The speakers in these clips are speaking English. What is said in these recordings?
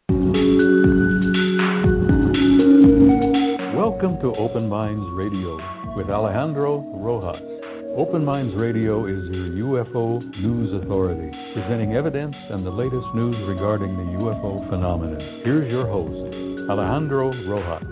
Welcome to Open Minds Radio with Alejandro Rojas. Open Minds Radio is your UFO news authority, presenting evidence and the latest news regarding the UFO phenomenon. Here's your host, Alejandro Rojas.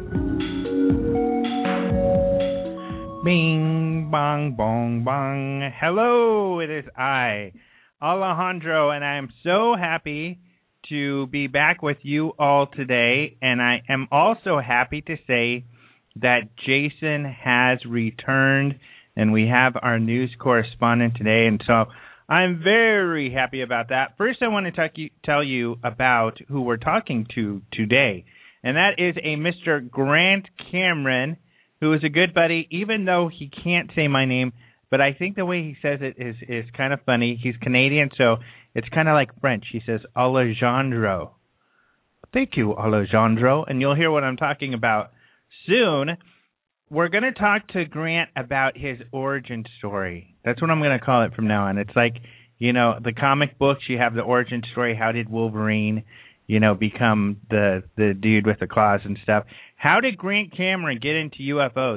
Bing, bong, bong, bong. Hello, it is I, Alejandro, and I am so happy to be back with you all today. And I am also happy to say that Jason has returned, and we have our news correspondent today. And so I'm very happy about that. First, I want to tell you about who we're talking to today, and that is a Mr. Grant Cameron, who is a good buddy, even though he can't say my name. But I think the way he says it is kind of funny. He's Canadian, so it's kind of like French. He says, Alejandro. Thank you, Alejandro. And you'll hear what I'm talking about soon. We're going to talk to Grant about his origin story. That's what I'm going to call it from now on. It's like, the comic books, you have the origin story. How did Wolverine, become the dude with the claws and stuff? How did Grant Cameron get into UFOs?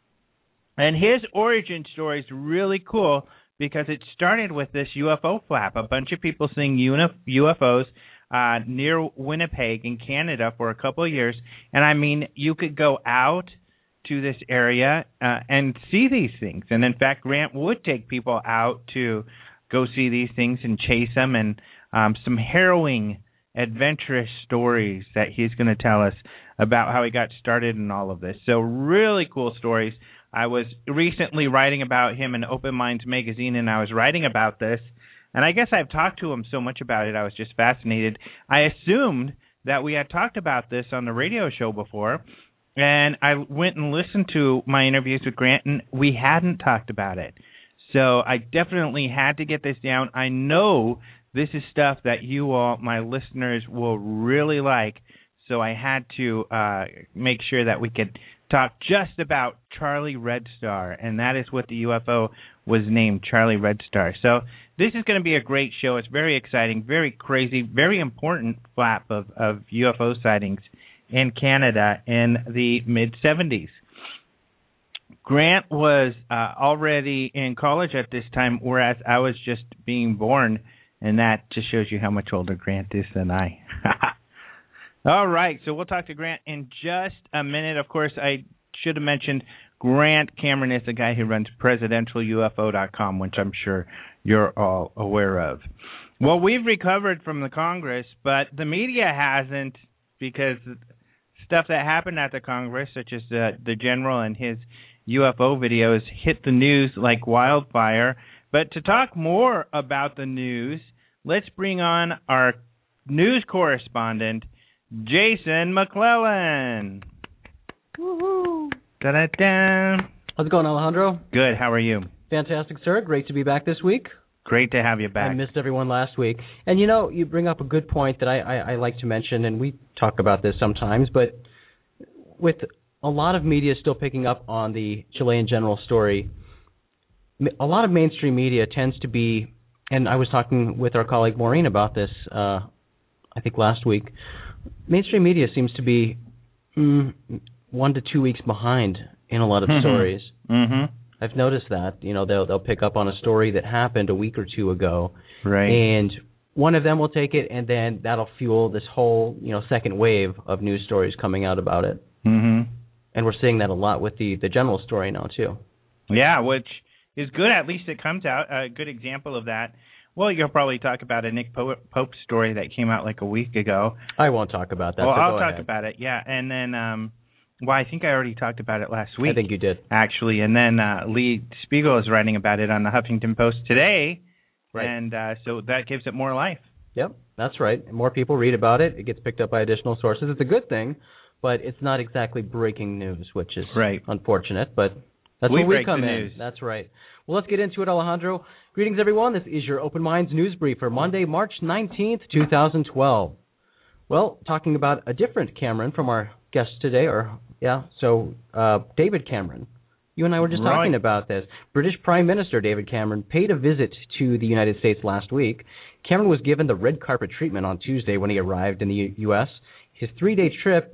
And his origin story is really cool because it started with this UFO flap. A bunch of people seeing UFOs near Winnipeg in Canada for a couple of years. And, I mean, you could go out to this area and see these things. And, in fact, Grant would take people out to go see these things and chase them, and some harrowing, adventurous stories that he's going to tell us about how he got started in all of this. So really cool stories. I was recently writing about him in Open Minds magazine, and I was writing about this, and I guess I've talked to him so much about it, I was just fascinated. I assumed that we had talked about this on the radio show before, and I went and listened to my interviews with Grant, and we hadn't talked about it. So I definitely had to get this down. I know this is stuff that you all, my listeners, will really like, so I had to make sure that we could talk just about Charlie Red Star, and that is what the UFO was named, Charlie Red Star. So this is going to be a great show. It's very exciting, very crazy, very important flap of UFO sightings in Canada in the mid-'70s. Grant was already in college at this time, whereas I was just being born, and that just shows you how much older Grant is than I. All right, so we'll talk to Grant in just a minute. Of course, I should have mentioned Grant Cameron is the guy who runs presidentialufo.com, which I'm sure you're all aware of. Well, we've recovered from the Congress, but the media hasn't, because stuff that happened at the Congress, such as the general and his UFO videos, hit the news like wildfire. But to talk more about the news, let's bring on our news correspondent, Jason McClellan. Woohoo! Da-da-da. How's it going, Alejandro? Good. How are you? Fantastic, sir. Great to be back this week. Great to have you back. I missed everyone last week. And, you bring up a good point that I like to mention, and we talk about this sometimes, but with a lot of media still picking up on the Chilean general story, a lot of mainstream media tends to be, and I was talking with our colleague Maureen about this, I think last week, mainstream media seems to be 1 to 2 weeks behind in a lot of stories. Mm-hmm. I've noticed that. They'll pick up on a story that happened a week or two ago, right? And one of them will take it, and then that'll fuel this whole second wave of news stories coming out about it. Mm-hmm. And we're seeing that a lot with the general story now too. Yeah, which is good. At least it comes out. A good example of that. Well, you'll probably talk about a Nick Pope story that came out like a week ago. I won't talk about that. Well, I'll talk talk about it, yeah. And then, I think I already talked about it last week. I think you did. Actually. And then Lee Spiegel is writing about it on the Huffington Post today. Right. And so that gives it more life. Yep, that's right. More people read about it. It gets picked up by additional sources. It's a good thing, but it's not exactly breaking news, which is unfortunate. But that's where we come in. News. That's right. Well, let's get into it, Alejandro. Greetings, everyone. This is your Open Minds News Brief for Monday, March 19th, 2012. Well, talking about a different Cameron from our guest today, David Cameron. You and I were just talking about this. British Prime Minister David Cameron paid a visit to the United States last week. Cameron was given the red carpet treatment on Tuesday when he arrived in the U.S. His three-day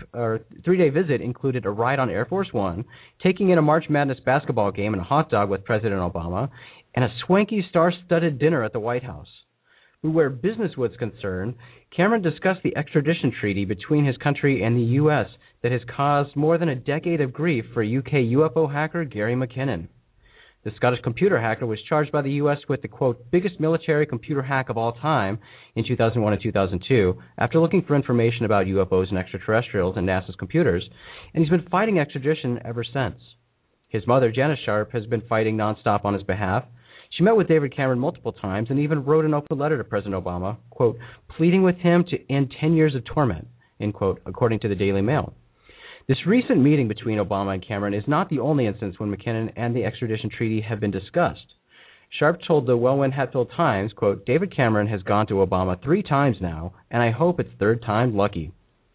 visit included a ride on Air Force One, taking in a March Madness basketball game and a hot dog with President Obama, and a swanky star-studded dinner at the White House. Where business was concerned, Cameron discussed the extradition treaty between his country and the U.S. that has caused more than a decade of grief for UK UFO hacker Gary McKinnon. The Scottish computer hacker was charged by the U.S. with the, quote, biggest military computer hack of all time in 2001 and 2002 after looking for information about UFOs and extraterrestrials in NASA's computers, and he's been fighting extradition ever since. His mother, Janice Sharp, has been fighting nonstop on his behalf. She met with David Cameron multiple times and even wrote an open letter to President Obama, quote, pleading with him to end 10 years of torment, end quote, according to the Daily Mail. This recent meeting between Obama and Cameron is not the only instance when McKinnon and the extradition treaty have been discussed. Sharp told the Wellwyn-Hatfield Times, quote, David Cameron has gone to Obama 3 times now, and I hope it's third time lucky.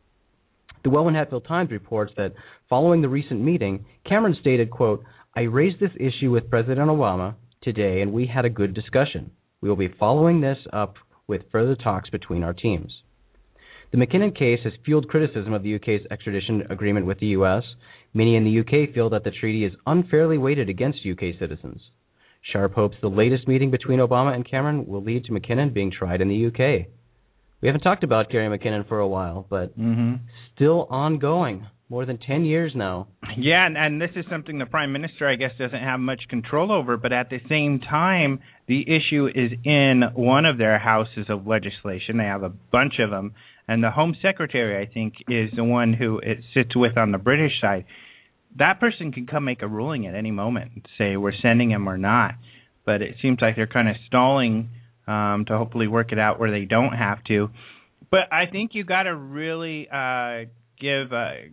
The Wellwyn-Hatfield Times reports that following the recent meeting, Cameron stated, quote, I raised this issue with President Obama today, and we had a good discussion. We will be following this up with further talks between our teams. The McKinnon case has fueled criticism of the UK's extradition agreement with the U.S. Many in the UK feel that the treaty is unfairly weighted against UK citizens. Sharp hopes the latest meeting between Obama and Cameron will lead to McKinnon being tried in the UK. We haven't talked about Gary McKinnon for a while, but still ongoing. More than 10 years now. Yeah, and this is something the Prime Minister, I guess, doesn't have much control over, but at the same time, the issue is in one of their houses of legislation. They have a bunch of them, and the Home Secretary, I think, is the one who it sits with on the British side. That person can come make a ruling at any moment and say we're sending him or not, but it seems like they're kind of stalling to hopefully work it out where they don't have to. But I think you got to really give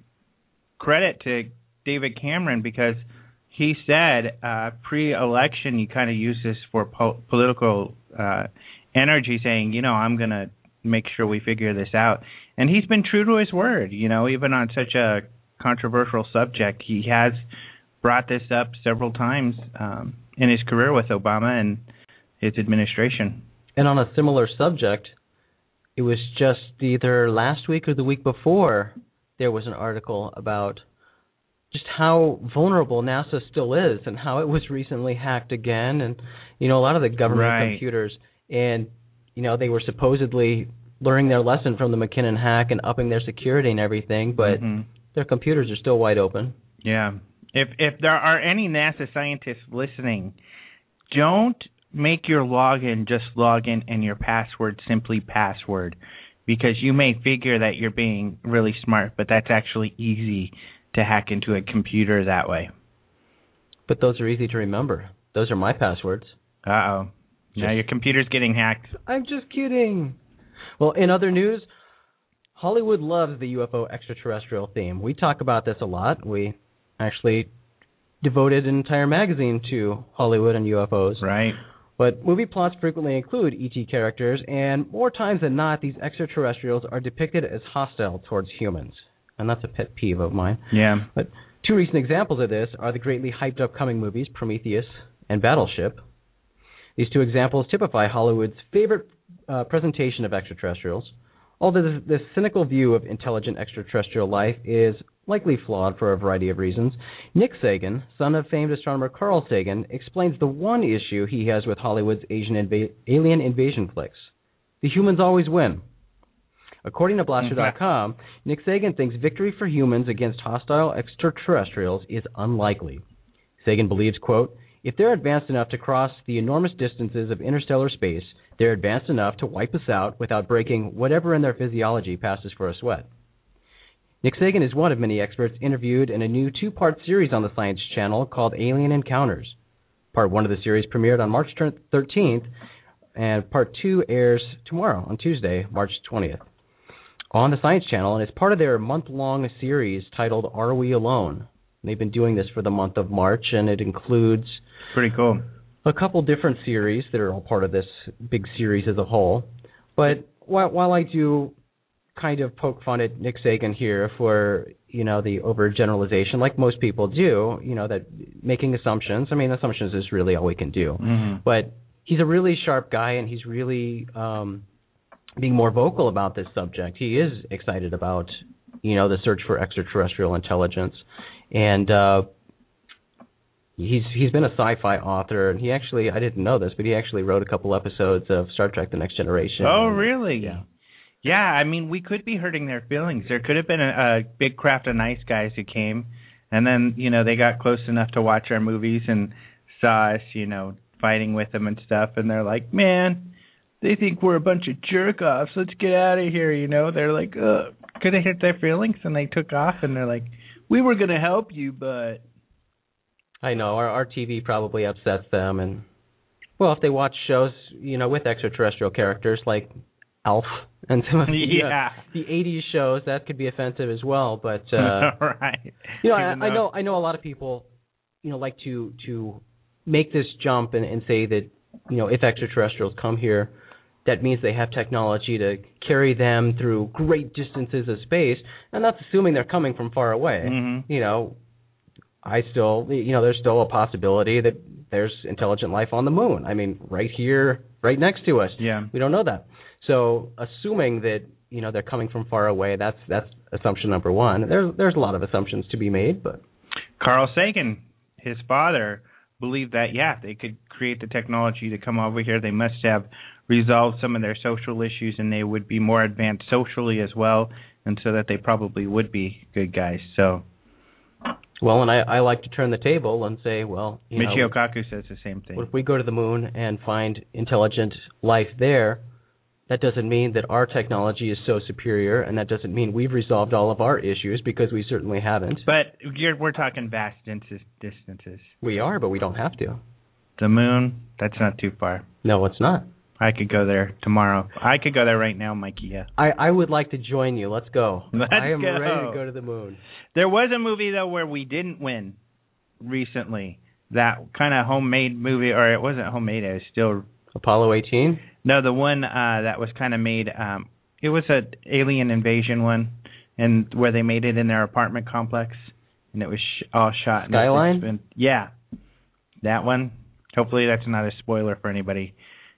credit to David Cameron because he said pre-election you kind of use this for political energy, saying, I'm going to make sure we figure this out. And he's been true to his word, even on such a controversial subject. He has brought this up several times in his career with Obama and his administration. And on a similar subject, it was just either last week or the week before there was an article about just how vulnerable NASA still is and how it was recently hacked again. And, a lot of the government computers, and, they were supposedly learning their lesson from the McKinnon hack and upping their security and everything, but their computers are still wide open. Yeah. If there are any NASA scientists listening, don't make your login just login and your password simply password, because you may figure that you're being really smart, but that's actually easy to hack into a computer that way. But those are easy to remember. Those are my passwords. Uh-oh. Now your computer's getting hacked. I'm just kidding. Well, in other news, Hollywood loves the UFO extraterrestrial theme. We talk about this a lot. We actually devoted an entire magazine to Hollywood and UFOs. Right. But movie plots frequently include ET characters, and more times than not, these extraterrestrials are depicted as hostile towards humans. And that's a pet peeve of mine. Yeah. But 2 recent examples of this are the greatly hyped upcoming movies Prometheus and Battleship. These 2 examples typify Hollywood's favorite presentation of extraterrestrials. Although this cynical view of intelligent extraterrestrial life is likely flawed for a variety of reasons, Nick Sagan, son of famed astronomer Carl Sagan, explains the one issue he has with Hollywood's alien invasion flicks. The humans always win. According to Blaster.com, Nick Sagan thinks victory for humans against hostile extraterrestrials is unlikely. Sagan believes, quote, if they're advanced enough to cross the enormous distances of interstellar space, they're advanced enough to wipe us out without breaking whatever in their physiology passes for a sweat. Nick Sagan is one of many experts interviewed in a new 2-part series on the Science Channel called Alien Encounters. Part 1 of the series premiered on March 13th, and Part 2 airs tomorrow on Tuesday, March 20th. On the Science Channel, and it's part of their month-long series titled Are We Alone? They've been doing this for the month of March, and it includes pretty cool a couple different series that are all part of this big series as a whole. But while I do kind of poke fun at Nick Sagan here for, the overgeneralization, like most people do, that making assumptions. I mean, assumptions is really all we can do. Mm-hmm. But he's a really sharp guy, and he's really being more vocal about this subject. He is excited about, the search for extraterrestrial intelligence. And he's been a sci-fi author, and he actually, I didn't know this, but he actually wrote a couple episodes of Star Trek: The Next Generation. Oh, really? Yeah. Yeah, I mean, we could be hurting their feelings. There could have been a big craft of nice guys who came, and then, they got close enough to watch our movies and saw us, fighting with them and stuff, and they're like, man, they think we're a bunch of jerk-offs. Let's get out of here, They're like, ugh. Could have hit their feelings, and they took off, and they're like, we were going to help you, but... I know, our TV probably upsets them, and, well, if they watch shows, with extraterrestrial characters like Alf and some of the 80s shows, that could be offensive as well, but... right. I know a lot of people, like to make this jump and say that, if extraterrestrials come here, that means they have technology to carry them through great distances of space, and that's assuming they're coming from far away. Mm-hmm. There's still a possibility that there's intelligent life on the moon. I mean, right here, right next to us. Yeah. We don't know that. So assuming that, they're coming from far away, that's assumption number one. There's a lot of assumptions to be made, but... Carl Sagan, his father, believed that, they could create the technology to come over here. They must have resolved some of their social issues, and they would be more advanced socially as well, and so that they probably would be good guys. So, well, and I like to turn the table and say, well, Michio Kaku says the same thing. If we go to the moon and find intelligent life there, that doesn't mean that our technology is so superior, and that doesn't mean we've resolved all of our issues, because we certainly haven't. But we're talking vast distances. We are, but we don't have to. The moon, that's not too far. No, it's not. I could go there tomorrow. I could go there right now, Mikey. Yeah. I would like to join you. Let's go. I am go. ready to go to the moon. There was a movie, though, where we didn't win recently. That kind of homemade movie, or it wasn't homemade, it was still... Apollo 18? No, the one that was kind of made, it was an alien invasion one, and where they made it in their apartment complex, and it was all shot. Skyline? Yeah, that one. Hopefully that's not a spoiler for anybody.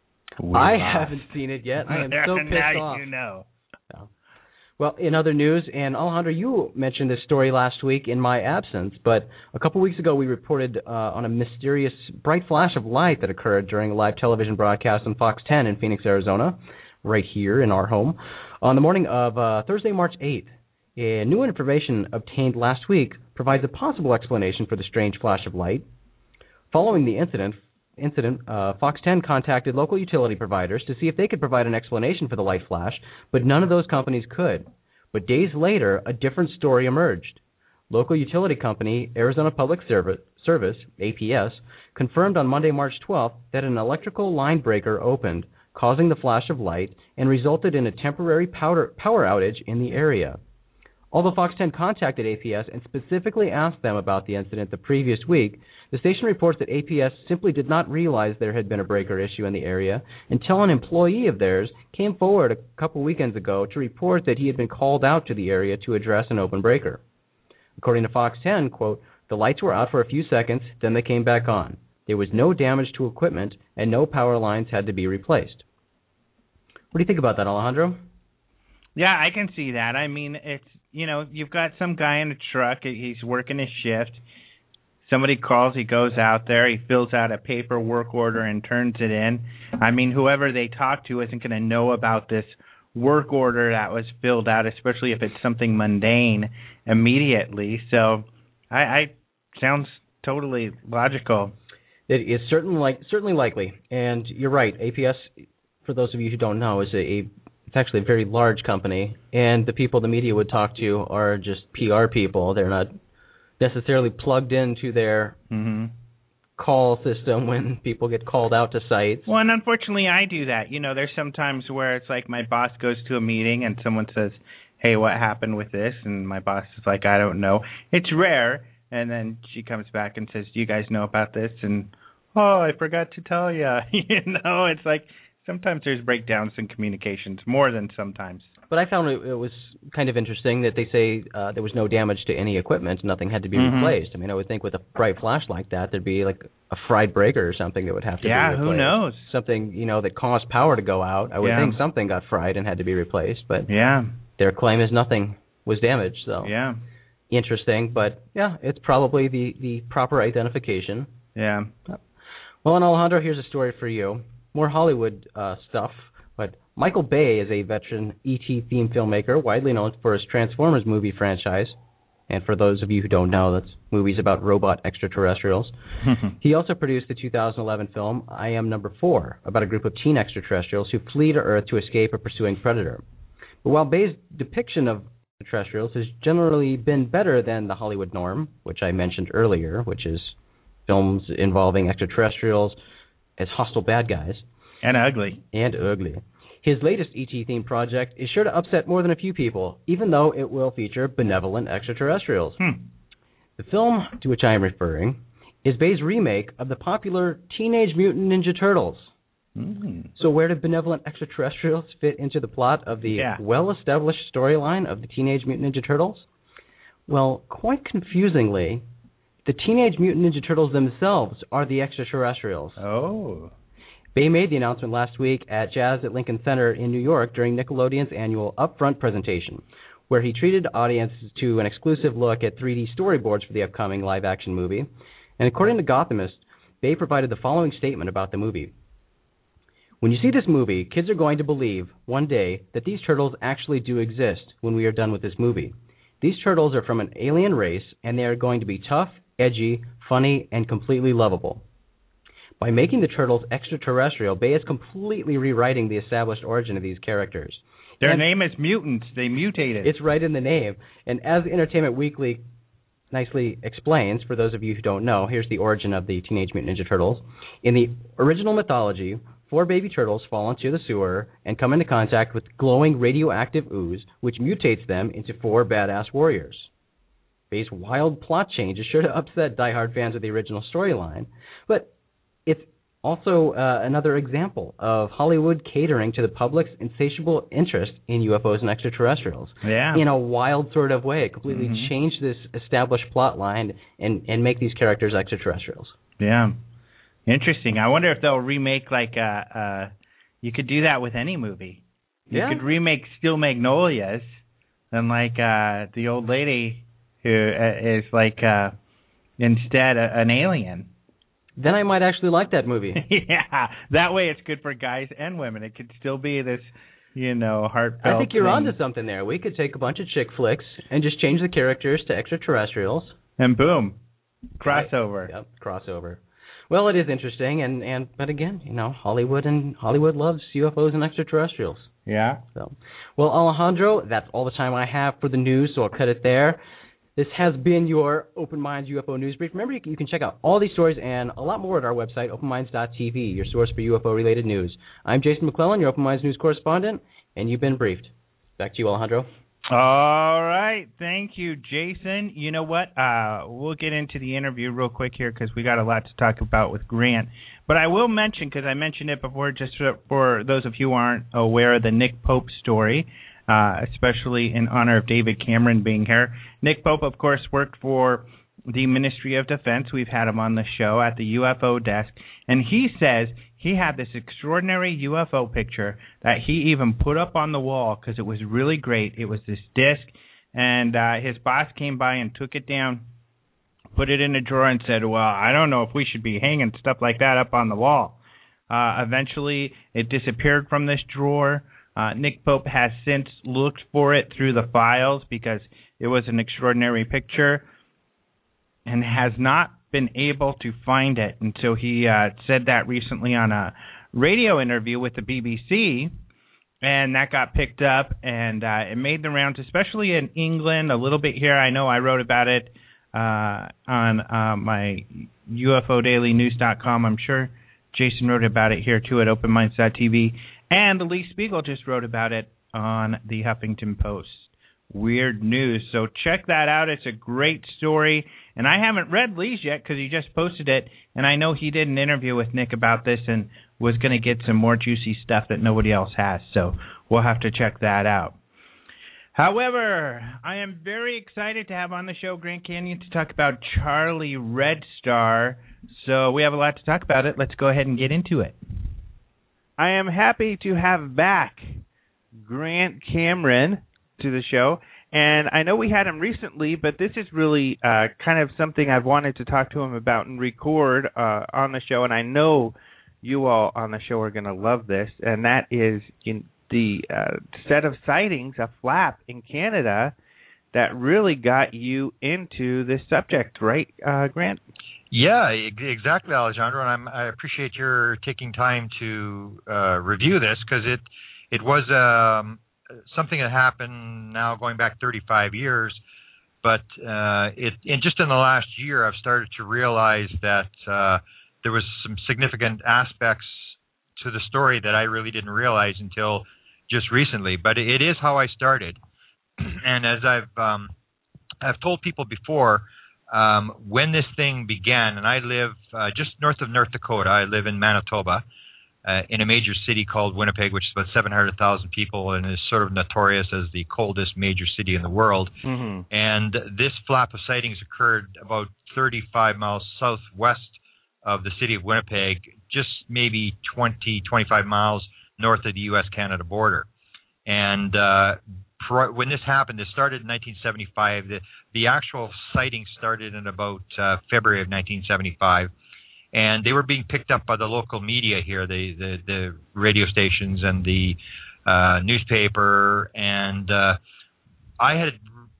I haven't seen it yet. I am so pissed now off. You know. No. Well, in other news, and Alejandro, you mentioned this story last week in my absence, but a couple weeks ago we reported on a mysterious bright flash of light that occurred during a live television broadcast on Fox 10 in Phoenix, Arizona, right here in our home, on the morning of Thursday, March 8th. New information obtained last week provides a possible explanation for the strange flash of light. Following the incident, Fox 10 contacted local utility providers to see if they could provide an explanation for the light flash, but none of those companies could. But days later, a different story emerged. Local utility company Arizona Public Service, APS, confirmed on Monday, March 12th, that an electrical line breaker opened, causing the flash of light, and resulted in a temporary power outage in the area. Although Fox 10 contacted APS and specifically asked them about the incident the previous week, the station reports that APS simply did not realize there had been a breaker issue in the area until an employee of theirs came forward a couple weekends ago to report that he had been called out to the area to address an open breaker. According to Fox 10, quote, the lights were out for a few seconds, then they came back on. There was no damage to equipment, and no power lines had to be replaced. What do you think about that, Alejandro? Yeah, I can see that. I mean, it's, you've got some guy in a truck. He's working his shift. Somebody calls, he goes out there, he fills out a paper work order and turns it in. I mean, whoever they talk to isn't going to know about this work order that was filled out, especially if it's something mundane immediately. So, I sounds totally logical. It is certainly likely, and you're right. APS, for those of you who don't know, is it's actually a very large company, and the people the media would talk to are just PR people. They're not necessarily plugged into their call system when people get called out to sites. Well, and unfortunately I do that. There's some times where it's like my boss goes to a meeting and someone says, hey, what happened with this? And my boss is like, I don't know. It's rare. And then she comes back and says, do you guys know about this? And, oh, I forgot to tell you. It's like sometimes there's breakdowns in communications, more than sometimes. But I found it was kind of interesting that they say there was no damage to any equipment. Nothing had to be replaced. I mean, I would think with a bright flash like that, there'd be like a fried breaker or something that would have to be replaced. Yeah, who knows? Something, that caused power to go out. I would think something got fried and had to be replaced. But their claim is nothing was damaged. So interesting. But, it's probably the proper identification. Yeah. Well, and Alejandro, here's a story for you. More Hollywood stuff. But Michael Bay is a veteran E.T. themed filmmaker, widely known for his Transformers movie franchise. And for those of you who don't know, that's movies about robot extraterrestrials. He also produced the 2011 film I Am Number 4, about a group of teen extraterrestrials who flee to Earth to escape a pursuing predator. But while Bay's depiction of extraterrestrials has generally been better than the Hollywood norm, which I mentioned earlier, which is films involving extraterrestrials as hostile bad guys, and ugly. His latest ET-themed project is sure to upset more than a few people, even though it will feature benevolent extraterrestrials. The film to which I am referring is Bay's remake of the popular Teenage Mutant Ninja Turtles. So where do benevolent extraterrestrials fit into the plot of the well-established storyline of the Teenage Mutant Ninja Turtles? Well, quite confusingly, the Teenage Mutant Ninja Turtles themselves are the extraterrestrials. Oh. Bay made the announcement last week at Jazz at Lincoln Center in New York during Nickelodeon's annual Upfront presentation, where he treated audiences to an exclusive look at 3D storyboards for the upcoming live-action movie. And according to Gothamist, Bay provided the following statement about the movie. When you see this movie, kids are going to believe one day that these turtles actually do exist when we are done with this movie. These turtles are from an alien race, and they are going to be tough, edgy, funny, and completely lovable. By making the turtles extraterrestrial, Bay is completely rewriting the established origin of these characters. Their name is mutants. They mutated. It's right in the name. And as Entertainment Weekly nicely explains, for those of you who don't know, here's the origin of the Teenage Mutant Ninja Turtles. In the original mythology, 4 baby turtles fall into the sewer and come into contact with glowing radioactive ooze, which mutates them into 4 badass warriors. Bay's wild plot change is sure to upset diehard fans of the original storyline, but it's also another example of Hollywood catering to the public's insatiable interest in UFOs and extraterrestrials. In a wild sort of way. It completely changed this established plot line and make these characters extraterrestrials. Yeah. Interesting. I wonder if they'll remake, you could do that with any movie. You could remake Steel Magnolias and, the old lady who is, instead an alien. Then I might actually like that movie. Yeah, that way it's good for guys and women. It could still be this, heartfelt I think you're thing. onto something there. We could take a bunch of chick flicks and just change the characters to extraterrestrials. And boom, crossover. Yep, crossover. Well, it is interesting, but again, Hollywood loves UFOs and extraterrestrials. Yeah. So, well, Alejandro, that's all the time I have for the news, so I'll cut it there. This has been your Open Minds UFO News Brief. Remember, you can check out all these stories and a lot more at our website, openminds.tv, your source for UFO-related news. I'm Jason McClellan, your Open Minds News correspondent, and you've been briefed. Back to you, Alejandro. All right. Thank you, Jason. You know what? We'll get into the interview real quick here because we got a lot to talk about with Grant. But I will mention, because I mentioned it before, just for those of you who aren't aware of the Nick Pope story, especially in honor of David Cameron being here. Nick Pope, of course, worked for the Ministry of Defense. We've had him on the show at the UFO desk. And he says he had this extraordinary UFO picture that he even put up on the wall because it was really great. It was this disc, and his boss came by and took it down, put it in a drawer, and said, well, I don't know if we should be hanging stuff like that up on the wall. Eventually, it disappeared from this drawer. Nick Pope has since looked for it through the files because it was an extraordinary picture and has not been able to find it. And so he said that recently on a radio interview with the BBC, and that got picked up, and it made the rounds, especially in England, a little bit here. I know I wrote about it on my UFODailyNews.com. I'm sure Jason wrote about it here, too, at OpenMinds.tv. And Lee Spiegel just wrote about it on the Huffington Post. Weird news. So check that out. It's a great story. And I haven't read Lee's yet because he just posted it. And I know he did an interview with Nick about this and was going to get some more juicy stuff that nobody else has. So we'll have to check that out. However, I am very excited to have on the show Grant Canyon to talk about Charlie Red Star. So we have a lot to talk about it. Let's go ahead and get into it. I am happy to have back Grant Cameron to the show. And I know we had him recently, but this is really kind of something I've wanted to talk to him about and record on the show. And I know you all on the show are going to love this. And that is in the set of sightings, a flap in Canada, that really got you into this subject, right, Grant? Yeah, exactly, Alejandro. And I appreciate your taking time to review this, because it was something that happened now going back 35 years. But just in the last year, I've started to realize that there was some significant aspects to the story that I really didn't realize until just recently. But it is how I started. And as I've told people before, when this thing began, and I live just north of North Dakota. I live in Manitoba, in a major city called Winnipeg, which is about 700,000 people and is sort of notorious as the coldest major city in the world. Mm-hmm. And this flap of sightings occurred about 35 miles southwest of the city of Winnipeg, just maybe 20, 25 miles north of the U.S.-Canada border. And when this happened, it started in 1975. The actual sighting started in about February of 1975. And they were being picked up by the local media here, the radio stations and the newspaper. And I had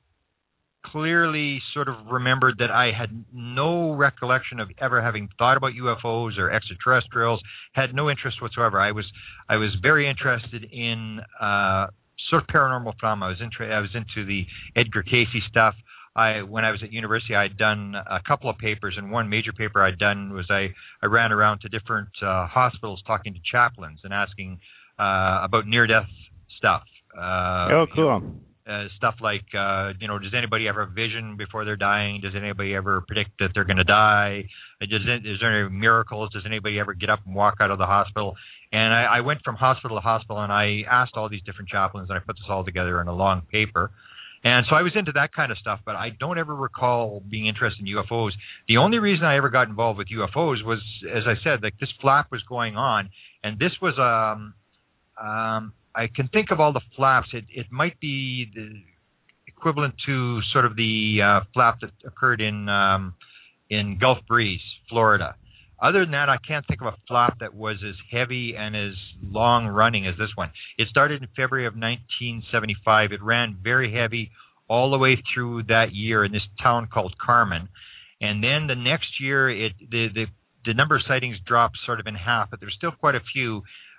clearly sort of remembered that I had no recollection of ever having thought about UFOs or extraterrestrials, had no interest whatsoever. I was very interested in sort of paranormal phenomena. I was into the Edgar Cayce stuff. When I was at university, I'd done a couple of papers, and one major paper I'd done was I ran around to different hospitals talking to chaplains and asking about near-death stuff. Cool. Stuff like, does anybody ever have a vision before they're dying? Does anybody ever predict that they're going to die? Is there any miracles? Does anybody ever get up and walk out of the hospital? And I went from hospital to hospital, and I asked all these different chaplains, and I put this all together in a long paper. And so I was into that kind of stuff, but I don't ever recall being interested in UFOs. The only reason I ever got involved with UFOs was, as I said, like this flap was going on, and this was I can think of all the flaps. It might be the equivalent to sort of the flap that occurred in Gulf Breeze, Florida. Other than that, I can't think of a flap that was as heavy and as long-running as this one. It started in February of 1975. It ran very heavy all the way through that year in this town called Carmen. And then the next year, the number of sightings dropped sort of in half, but there's still quite a few.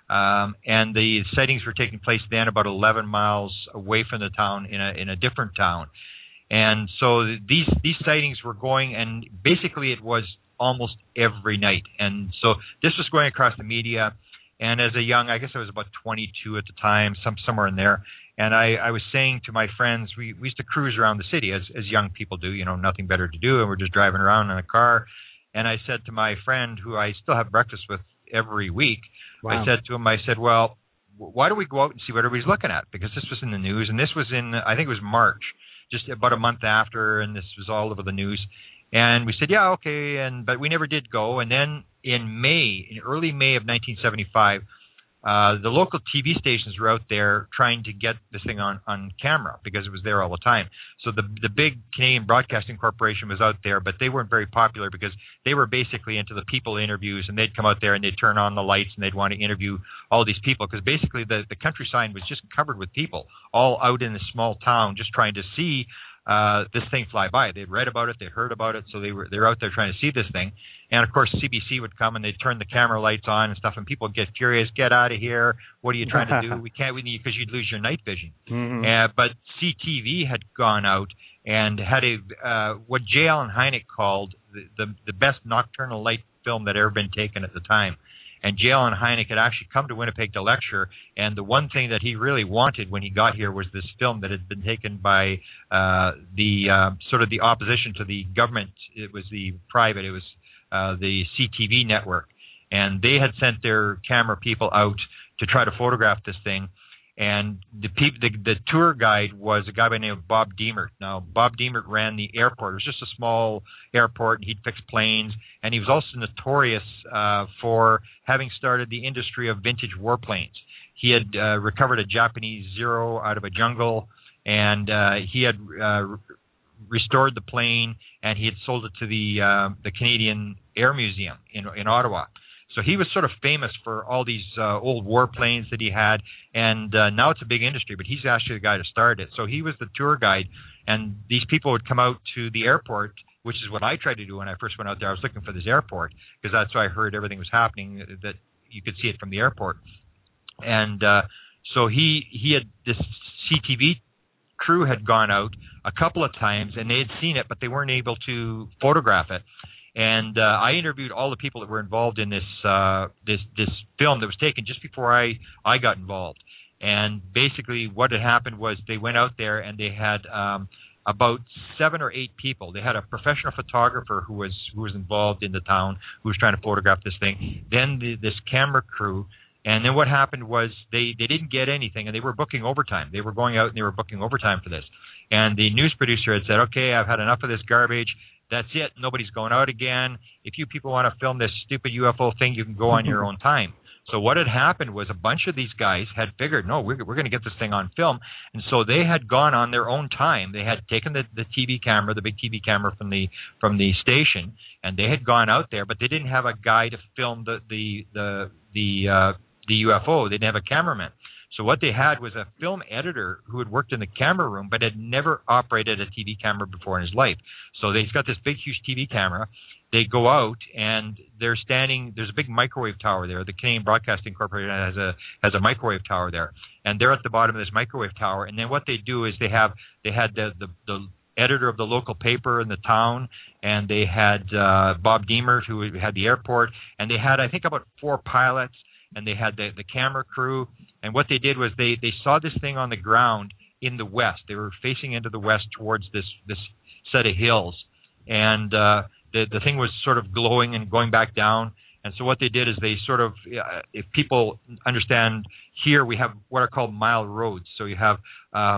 And the sightings were taking place then about 11 miles away from the town in a different town. And so these sightings were going, and basically it was almost every night. And so this was going across the media. And as a young, I guess I was about 22 at the time, somewhere in there. And I was saying to my friends, we used to cruise around the city as young people do, nothing better to do. And we're just driving around in a car. And I said to my friend, who I still have breakfast with every week, wow. I said to him, well, why don't we go out and see what everybody's looking at? Because this was in the news. And this was I think it was March, just about a month after. And this was all over the news. And we said, yeah, okay, but we never did go. And then in early May of 1975, the local TV stations were out there trying to get this thing on camera because it was there all the time. So the big Canadian Broadcasting Corporation was out there, but they weren't very popular because they were basically into the people interviews, and they'd come out there and they'd turn on the lights and they'd want to interview all these people because basically the countryside was just covered with people all out in this small town just trying to see this thing fly by. They'd read about it, they'd heard about it, so they're out there trying to see this thing. And of course, CBC would come and they'd turn the camera lights on and stuff, and people would get furious. Get out of here! What are you trying to do? We can't, because you'd lose your night vision. Mm-hmm. But CTV had gone out and had what J. Allen Hynek called the best nocturnal light film that had ever been taken at the time. And J. Allen Hynek had actually come to Winnipeg to lecture, and the one thing that he really wanted when he got here was this film that had been taken by sort of the opposition to the government. It was the CTV network, and they had sent their camera people out to try to photograph this thing. And the tour guide was a guy by the name of Bob Diemert. Now, Bob Diemert ran the airport. It was just a small airport, and he'd fix planes. And he was also notorious for having started the industry of vintage warplanes. He had recovered a Japanese Zero out of a jungle, and he had restored the plane, and he had sold it to the Canadian Air Museum in Ottawa. So he was sort of famous for all these old warplanes that he had, and now it's a big industry, but he's actually the guy that started it. So he was the tour guide, and these people would come out to the airport, which is what I tried to do when I first went out there. I was looking for this airport because that's where I heard everything was happening, that you could see it from the airport. And so he had this CTV crew had gone out a couple of times, and they had seen it, but they weren't able to photograph it. And I interviewed all the people that were involved in this film that was taken just before I got involved. And basically what had happened was they went out there and they had about 7 or 8 people. They had a professional photographer who was involved in the town, who was trying to photograph this thing. Then this camera crew. And then what happened was they didn't get anything, and they were booking overtime. They were going out and they were booking overtime for this. And the news producer had said, okay, I've had enough of this garbage. That's it. Nobody's going out again. If you people want to film this stupid UFO thing, you can go on your own time. So what had happened was a bunch of these guys had figured, no, we're going to get this thing on film. And so they had gone on their own time. They had taken the TV camera, the big TV camera from the station, and they had gone out there, but they didn't have a guy to film the UFO. They didn't have a cameraman. So what they had was a film editor who had worked in the camera room but had never operated a TV camera before in his life. So they've got this big, huge TV camera. They go out and they're standing. There's a big microwave tower there. The Canadian Broadcasting Corporation has a microwave tower there, and they're at the bottom of this microwave tower. And then what they do is they had the editor of the local paper in the town, and they had Bob Diemert, who had the airport, and they had, I think, about 4 pilots, and they had the camera crew. And what they did was they saw this thing on the ground in the west. They were facing into the west towards this set of hills, and the thing was sort of glowing and going back down. And so what they did is they sort of, if people understand, here we have what are called mile roads. So you have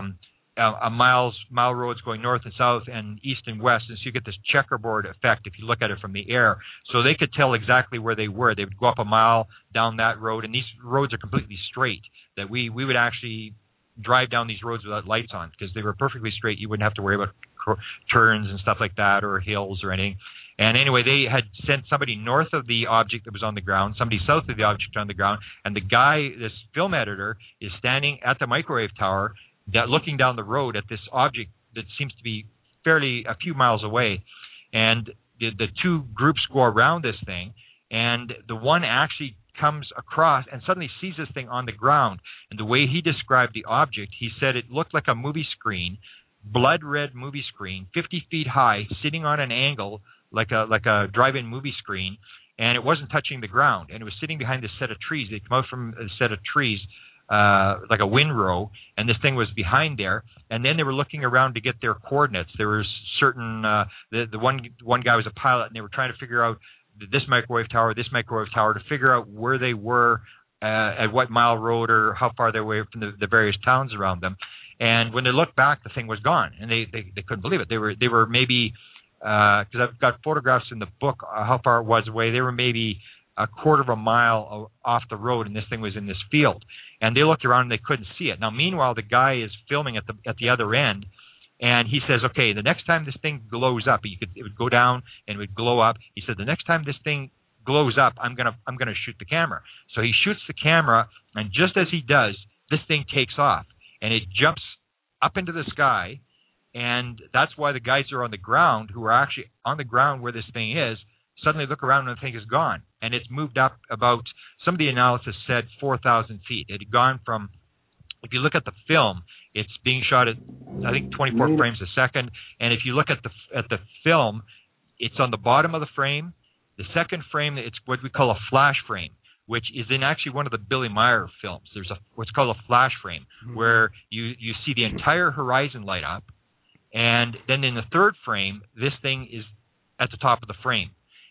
mile roads going north and south and east and west, and so you get this checkerboard effect if you look at it from the air. So they could tell exactly where they were. They would go up a mile down that road, and these roads are completely straight, that we would actually drive down these roads without lights on because they were perfectly straight. You wouldn't have to worry about turns and stuff like that or hills or anything. And anyway, they had sent somebody north of the object that was on the ground, somebody south of the object on the ground, and the guy, this film editor, is standing at the microwave tower looking down the road at this object that seems to be fairly a few miles away. And the 2 groups go around this thing, and the one actually comes across and suddenly sees this thing on the ground. And the way he described the object, he said it looked like a movie screen, blood red movie screen, 50 feet high, sitting on an angle like a drive-in movie screen, and it wasn't touching the ground. And it was sitting behind this set of trees. They come out from a set of trees, like a windrow, and this thing was behind there. And then they were looking around to get their coordinates. There was certain the one guy was a pilot, and they were trying to figure out this microwave tower to figure out where they were at what mile road or how far they were from the various towns around them. And when they looked back, the thing was gone, and they couldn't believe it. They were maybe, because I've got photographs in the book how far it was away. They were maybe a quarter of a mile off the road, and this thing was in this field. And they looked around and they couldn't see it. Now, meanwhile, the guy is filming at the other end, and he says, "Okay, the next time this thing glows up, it would go down and it would glow up." He said, "The next time this thing glows up, I'm gonna shoot the camera." So he shoots the camera, and just as he does, this thing takes off, and it jumps up into the sky. And that's why the guys who are on the ground, who are actually on the ground where this thing is, suddenly look around and the thing is gone. And it's moved up about, some of the analysis said 4,000 feet. It had gone from, if you look at the film, it's being shot at, I think, 24 frames a second. And if you look at the film, it's on the bottom of the frame. The second frame, it's what we call a flash frame, which is in actually one of the Billy Meyer films. There's what's called a flash frame, where you see the entire horizon light up. And then in the third frame, this thing is at the top of the frame.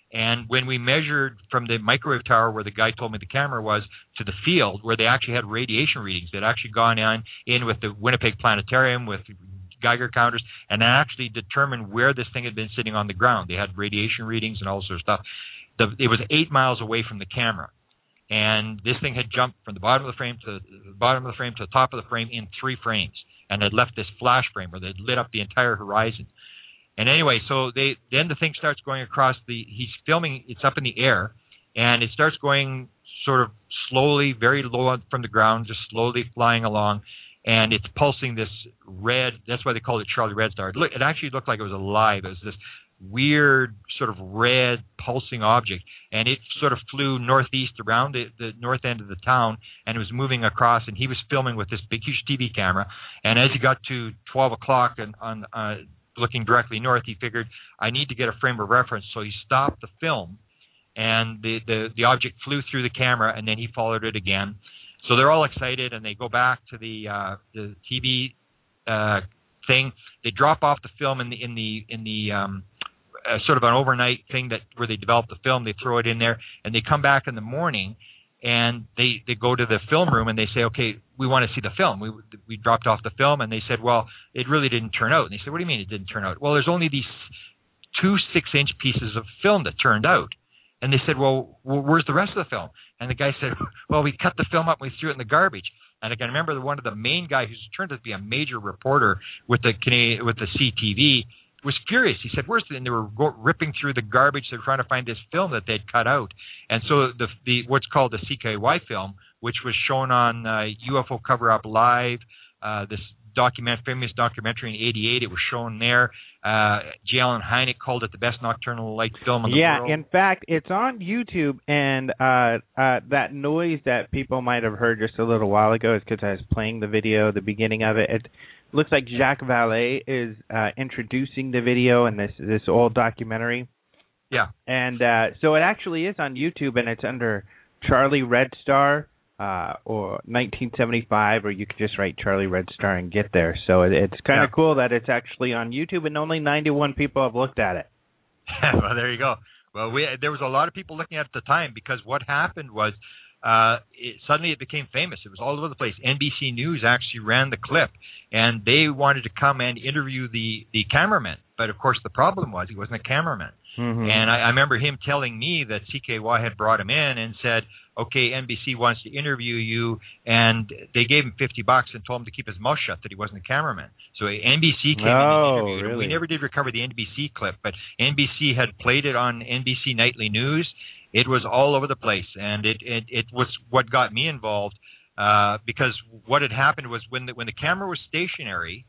And when we measured from the microwave tower where the guy told me the camera was to the field where they actually had radiation readings, they'd actually gone in with the Winnipeg Planetarium with Geiger counters and actually determined where this thing had been sitting on the ground. They had radiation readings and all sorts of stuff. It was 8 miles away from the camera. And this thing had jumped from the bottom of the frame to the top of the frame in 3 frames, and had left this flash frame where they'd lit up the entire horizon. And anyway, so then the thing starts going across he's filming, it's up in the air, and it starts going sort of slowly, very low from the ground, just slowly flying along, and it's pulsing this red, that's why they called it Charlie Red Star. It actually looked like it was alive. It was this weird sort of red pulsing object, and it sort of flew northeast around the north end of the town, and it was moving across, and he was filming with this big huge TV camera. And as he got to 12 o'clock and on looking directly north, he figured, I need to get a frame of reference. So he stopped the film, and the object flew through the camera, and then he followed it again. So they're all excited, and they go back to the TV thing. They drop off the film in the sort of an overnight thing where they develop the film. They throw it in there, and they come back in the morning, and they go to the film room, and they say, okay, we want to see the film. We dropped off the film, and they said, well, it really didn't turn out. And they said, what do you mean it didn't turn out? Well, there's only these 2 6-inch pieces of film that turned out. And they said, well, where's the rest of the film? And the guy said, well, we cut the film up and we threw it in the garbage. And I can remember one of the main guy who's turned out to be a major reporter with the CTV was furious. He said, where's the, and they were ripping through the garbage. They were trying to find this film that they'd cut out. And so the what's called the CKY film, which was shown on UFO Cover Up Live, this famous documentary in '88, it was shown there. J. Allen Hynek called it the best nocturnal light film in the world. Yeah, in fact, it's on YouTube, and that noise that people might have heard just a little while ago is because I was playing the video, the beginning of it. It looks like Jacques Vallée is introducing the video in this old documentary. Yeah. And so it actually is on YouTube, and it's under Charlie Red Star or 1975, or you could just write Charlie Red Star and get there. So it's kind of cool that it's actually on YouTube, and only 91 people have looked at it. Well, there you go. Well, there was a lot of people looking at it at the time, because what happened was suddenly it became famous. It was all over the place. NBC News actually ran the clip, and they wanted to come and interview the cameraman. But, of course, the problem was he wasn't a cameraman. Mm-hmm. And I remember him telling me that CKY had brought him in and said, okay, NBC wants to interview you, and they gave him $50 and told him to keep his mouth shut, that he wasn't a cameraman. So NBC came in and interviewed him. Really? We never did recover the NBC clip, but NBC had played it on NBC Nightly News. It was all over the place, and it was what got me involved, because what had happened was when the camera was stationary,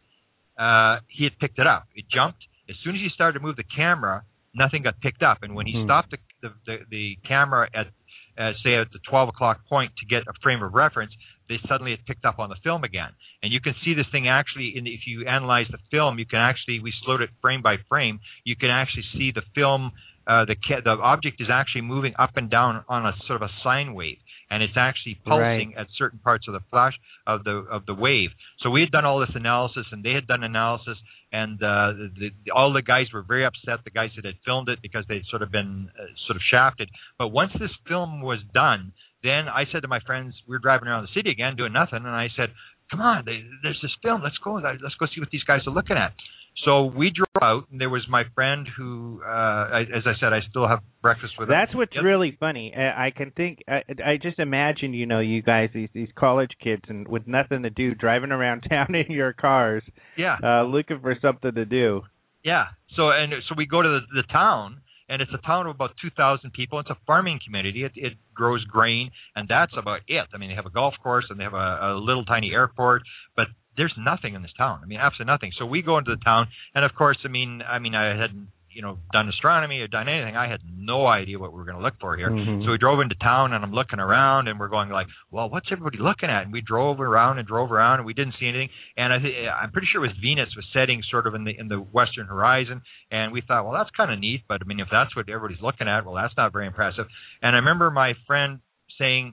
he had picked it up. It jumped. As soon as he started to move the camera, nothing got picked up, and when he stopped the camera at say at the 12 o'clock point to get a frame of reference, they suddenly had picked up on the film again. And you can see this thing actually, if you analyze the film, you can actually, we slowed it frame by frame, you can actually see the film, the object is actually moving up and down on a sort of a sine wave, and it's actually pulsing at certain parts of the flash of the wave. So we had done all this analysis, and they had done analysis, and all the guys were very upset, the guys that had filmed it, because they'd sort of been sort of shafted. But once this film was done, then I said to my friends, we were driving around the city again doing nothing, and I said, come on, there's this film, let's go see what these guys are looking at. So we drove out, and there was my friend who, as I said, I still have breakfast with him. That's what's really funny. I can think, I just imagine, you guys, these college kids, and with nothing to do, driving around town in your cars, looking for something to do. Yeah. So we go to the town, and it's a town of about 2,000 people. It's a farming community. It grows grain, and that's about it. I mean, they have a golf course, and they have a little tiny airport, but there's nothing in this town. I mean, absolutely nothing. So we go into the town, and of course, I hadn't, done astronomy or done anything. I had no idea what we were going to look for here. Mm-hmm. So we drove into town, and I'm looking around, and we're going like, well, what's everybody looking at? And we drove around, and we didn't see anything. And I'm pretty sure it was Venus was setting sort of in the western horizon, and we thought, well, that's kind of neat, but I mean, if that's what everybody's looking at, well, that's not very impressive. And I remember my friend saying,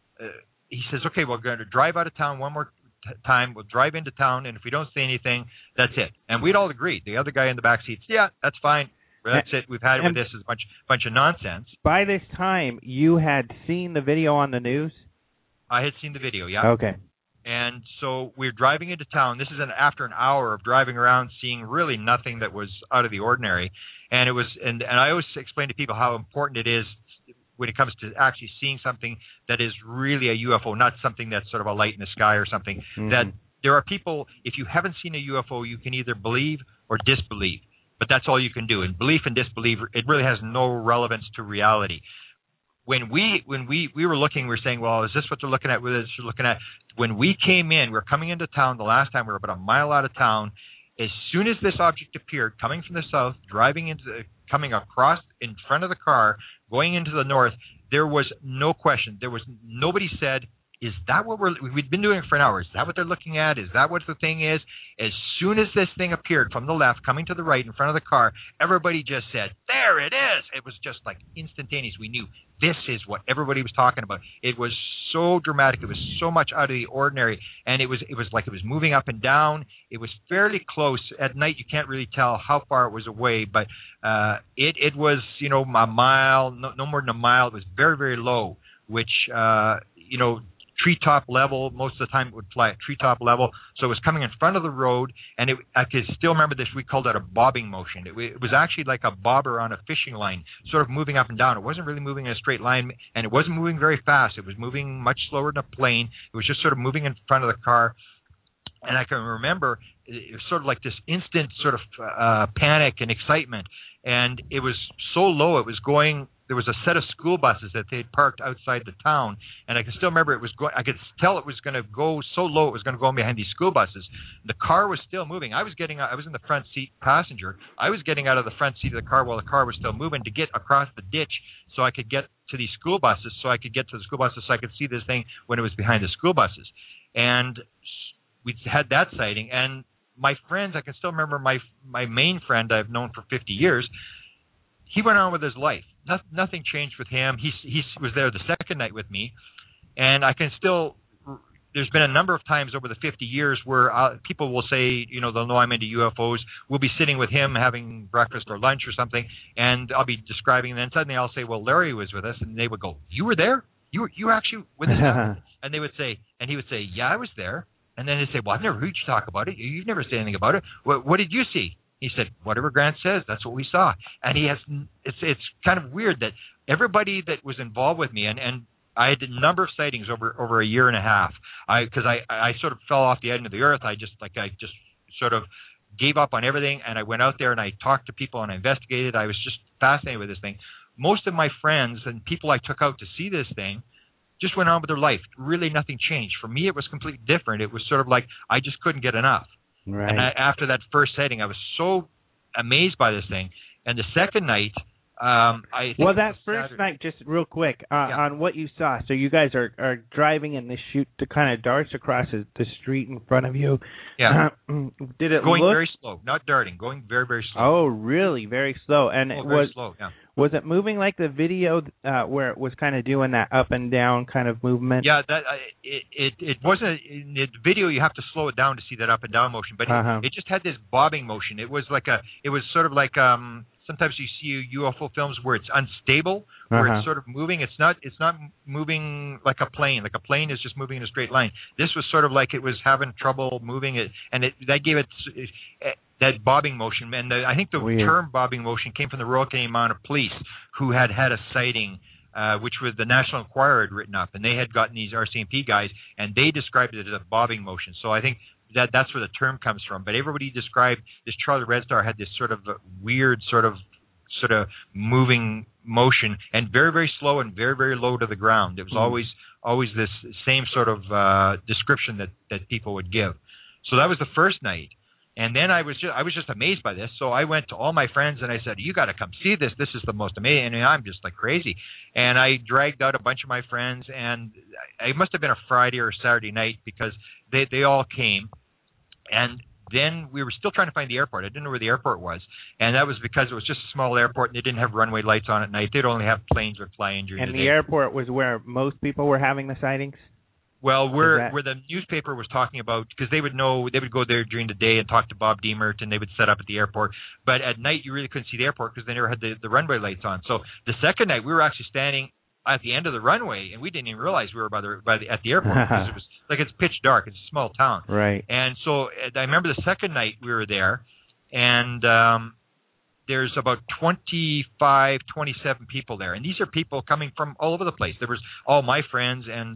he says, okay, we're going to drive out of town one more time, we'll drive into town, and if we don't see anything, that's it. And we'd all agreed. The other guy in the back seat, yeah, that's fine. That's it. We've had it with this as a bunch of nonsense. By this time, you had seen the video on the news? I had seen the video, yeah. Okay. And so we're driving into town. This is after an hour of driving around, seeing really nothing that was out of the ordinary. And it was, and I always explain to people how important it is when it comes to actually seeing something that is really a UFO, not something that's sort of a light in the sky or something. Mm-hmm. That there are people, if you haven't seen a UFO, you can either believe or disbelieve. But that's all you can do. And belief and disbelief, it really has no relevance to reality. When we were looking, we were saying, well, is this what they're looking at? What is they're looking at? When we came in, we were coming into town the last time. We were about a mile out of town. As soon as this object appeared, coming from the south, coming across in front of the car, going into the north, there was no question. Nobody said, is that what we'd been doing it for an hour? Is that what they're looking at? Is that what the thing is? As soon as this thing appeared from the left, coming to the right in front of the car, everybody just said, there it is. It was just like instantaneous. We knew this is what everybody was talking about. It was so dramatic. It was so much out of the ordinary. And it was like it was moving up and down. It was fairly close. At night, you can't really tell how far it was away, but it was, a mile, no more than a mile. It was very, very low, which, treetop level. Most of the time it would fly at treetop level. So it was coming in front of the road, and I could still remember this. We called it a bobbing motion. It was actually like a bobber on a fishing line, sort of moving up and down. It wasn't really moving in a straight line, and it wasn't moving very fast. It was moving much slower than a plane. It was just sort of moving in front of the car. And I can remember it was sort of like this instant sort of panic and excitement. And it was so low, it was going. There was a set of school buses that they had parked outside the town, and I can still remember it was going. I could tell it was going to go so low, it was going to go behind these school buses. The car was still moving. I was in the front seat passenger. I was getting out of the front seat of the car while the car was still moving to get across the ditch so I could get to these school buses, so I could see this thing when it was behind the school buses. And we had that sighting, and my friends, I can still remember my main friend I've known for 50 years. He went on with his life. Nothing changed with him. He was there the second night with me, and I can still. There's been a number of times over the 50 years where people will say, they'll know I'm into UFOs. We'll be sitting with him having breakfast or lunch or something, and I'll be describing, and then suddenly I'll say, well, Larry was with us, and they would go, you were there? You were actually with us? And he would say, yeah, I was there. And then they'd say, well, I've never heard you talk about it. You've never said anything about it. What did you see? He said, whatever Grant says, that's what we saw. And it's kind of weird that everybody that was involved with me, and I had a number of sightings over a year and a half, because I sort of fell off the end of the earth. I just sort of gave up on everything, and I went out there and I talked to people and I investigated. I was just fascinated with this thing. Most of my friends and people I took out to see this thing just went on with their life. Really nothing changed. For me, it was completely different. It was sort of like I just couldn't get enough. Right. And after that first sighting, I was so amazed by this thing. And the second night, I think that first night, just real quick, on what you saw. So you guys are driving and they shoot the kind of darts across the street in front of you. Yeah. Did it going very slow, not darting, going very, very slow. Oh, really? Very slow. And it was very slow. Yeah. Was it moving like the video where it was kind of doing that up and down kind of movement? Yeah, it wasn't in the video. You have to slow it down to see that up and down motion, but it just had this bobbing motion. It was sort of like sometimes you see UFO films where it's unstable, where it's sort of moving. It's not moving like a plane. Like a plane is just moving in a straight line. This was sort of like it was having trouble moving it, and that gave it that bobbing motion. And I think the term bobbing motion came from the Royal Canadian Mounted Police, who had a sighting, which was the National Enquirer had written up, and they had gotten these RCMP guys, and they described it as a bobbing motion. So I think that's where the term comes from. But everybody described this Charlie Red Star had this sort of weird sort of moving motion, and very, very slow and very, very low to the ground. It was always this same sort of description that people would give. So that was the first night. And then I was just amazed by this. So I went to all my friends and I said, you got to come see this. This is the most amazing. And I'm just like crazy. And I dragged out a bunch of my friends, and it must have been a Friday or a Saturday night, because they all came. And then we were still trying to find the airport. I didn't know where the airport was. And that was because it was just a small airport and they didn't have runway lights on at night. They'd only have planes would fly in during the day. And the airport was where most people were having the sightings? Well, where the newspaper was talking about, because they would go there during the day and talk to Bob Diemert, and they would set up at the airport. But at night, you really couldn't see the airport because they never had the runway lights on. So the second night, we were actually standing at the end of the runway, and we didn't even realize we were at the airport because it was like it's pitch dark. It's a small town. Right. And so I remember the second night we were there, and there's about 25, 27 people there. And these are people coming from all over the place. There was all my friends, and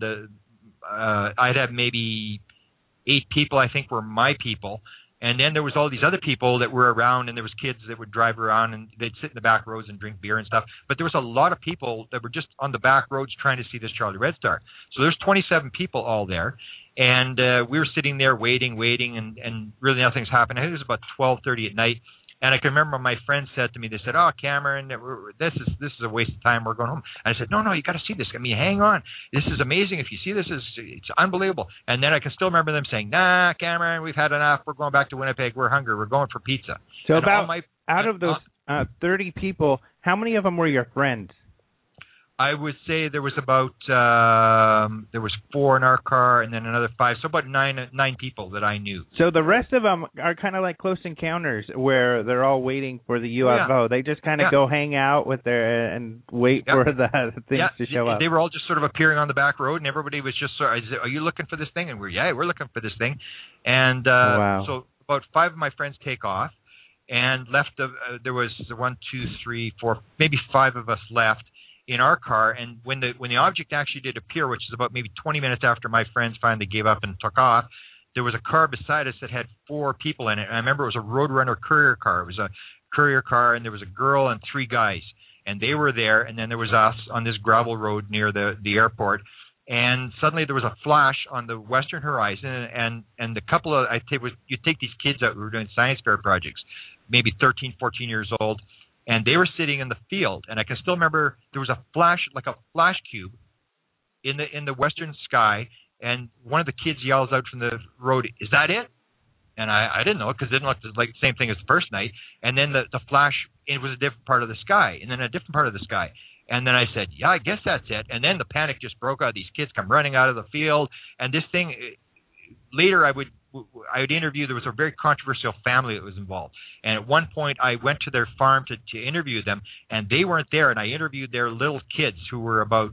I'd have maybe 8 people I think were my people. And then there was all these other people that were around, and there was kids that would drive around, and they'd sit in the back roads and drink beer and stuff. But there was a lot of people that were just on the back roads trying to see this Charlie Red Star. So there's 27 people all there. And we were sitting there waiting, and really nothing's happened. I think it was about 12:30 at night. And I can remember my friends said to me, they said, "Oh, Cameron, this is a waste of time. We're going home." And I said, "No, you got to see this. I mean, hang on. This is amazing. If you see this, it's unbelievable." And then I can still remember them saying, "Nah, Cameron, we've had enough. We're going back to Winnipeg. We're hungry. We're going for pizza." So out of those 30 people, how many of them were your friends? I would say there was about there was 4 in our car, and then another 5, so about nine people that I knew. So the rest of them are kind of like Close Encounters, where they're all waiting for the UFO. Yeah. They just kind of go hang out with and wait for the things to show up. They were all just sort of appearing on the back road, and everybody was just sort of, "Are you looking for this thing?" And we're looking for this thing. And so about 5 of my friends take off, and left. There was 1, 2, 3, 4, maybe 5 of us left in our car. And when the object actually did appear, which is about maybe 20 minutes after my friends finally gave up and took off, there was a car beside us that had 4 people in it. And I remember it was a Roadrunner courier car. It was a courier car, and there was a girl and 3 guys. And they were there, and then there was us on this gravel road near the airport. And suddenly there was a flash on the western horizon, and the couple of, you take these kids out who were doing science fair projects, maybe 13, 14 years old, and they were sitting in the field. And I can still remember there was a flash, like a flash cube in the western sky, and one of the kids yells out from the road, "Is that it?" And I didn't know it because it didn't look like the same thing as the first night. And then the flash, it was a different part of the sky, and then a different part of the sky. And then I said, "Yeah, I guess that's it." And then the panic just broke out. These kids come running out of the field, and this thing. Later, I would interview. There was a very controversial family that was involved, and at one point, I went to their farm to interview them, and they weren't there. And I interviewed their little kids who were about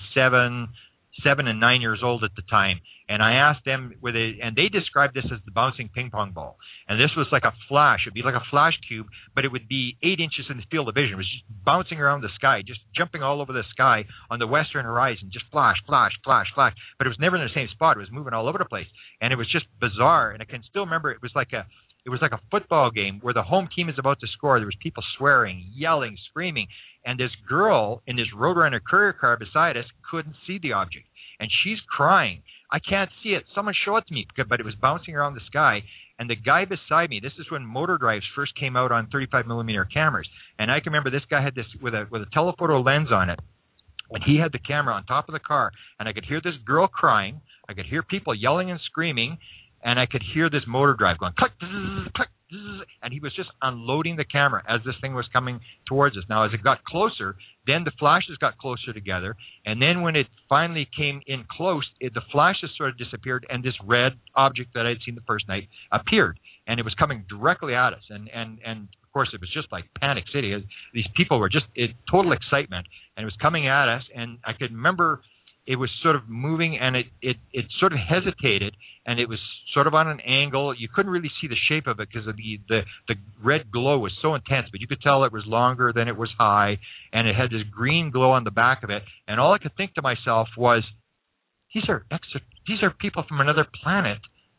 7 and 9 years old at the time. And I asked them and they described this as the bouncing ping pong ball. And this was like a flash. It'd be like a flash cube, but it would be 8 inches in the field of vision. It was just bouncing around the sky, just jumping all over the sky on the western horizon, just flash, flash, flash, flash. But it was never in the same spot. It was moving all over the place. And it was just bizarre. And I can still remember it was like a football game where the home team is about to score. There was people swearing, yelling, screaming. And this girl in this Roadrunner courier car beside us couldn't see the object. And she's crying. "I can't see it. Someone show it to me." But it was bouncing around the sky. And the guy beside me, this is when motor drives first came out on 35 millimeter cameras. And I can remember this guy had this with a telephoto lens on it. And he had the camera on top of the car. And I could hear this girl crying. I could hear people yelling and screaming. And I could hear this motor drive going click, zzz, click, zzz, and he was just unloading the camera as this thing was coming towards us. Now, as it got closer, then the flashes got closer together, and then when it finally came in close, the flashes sort of disappeared, and this red object that I had seen the first night appeared, and it was coming directly at us, and of course, it was just like Panic City. These people were just in total excitement, and it was coming at us, and I could remember it was sort of moving, and it sort of hesitated, and it was sort of on an angle. You couldn't really see the shape of it because of the red glow was so intense, but you could tell it was longer than it was high, and it had this green glow on the back of it. And all I could think to myself was, these are people from another planet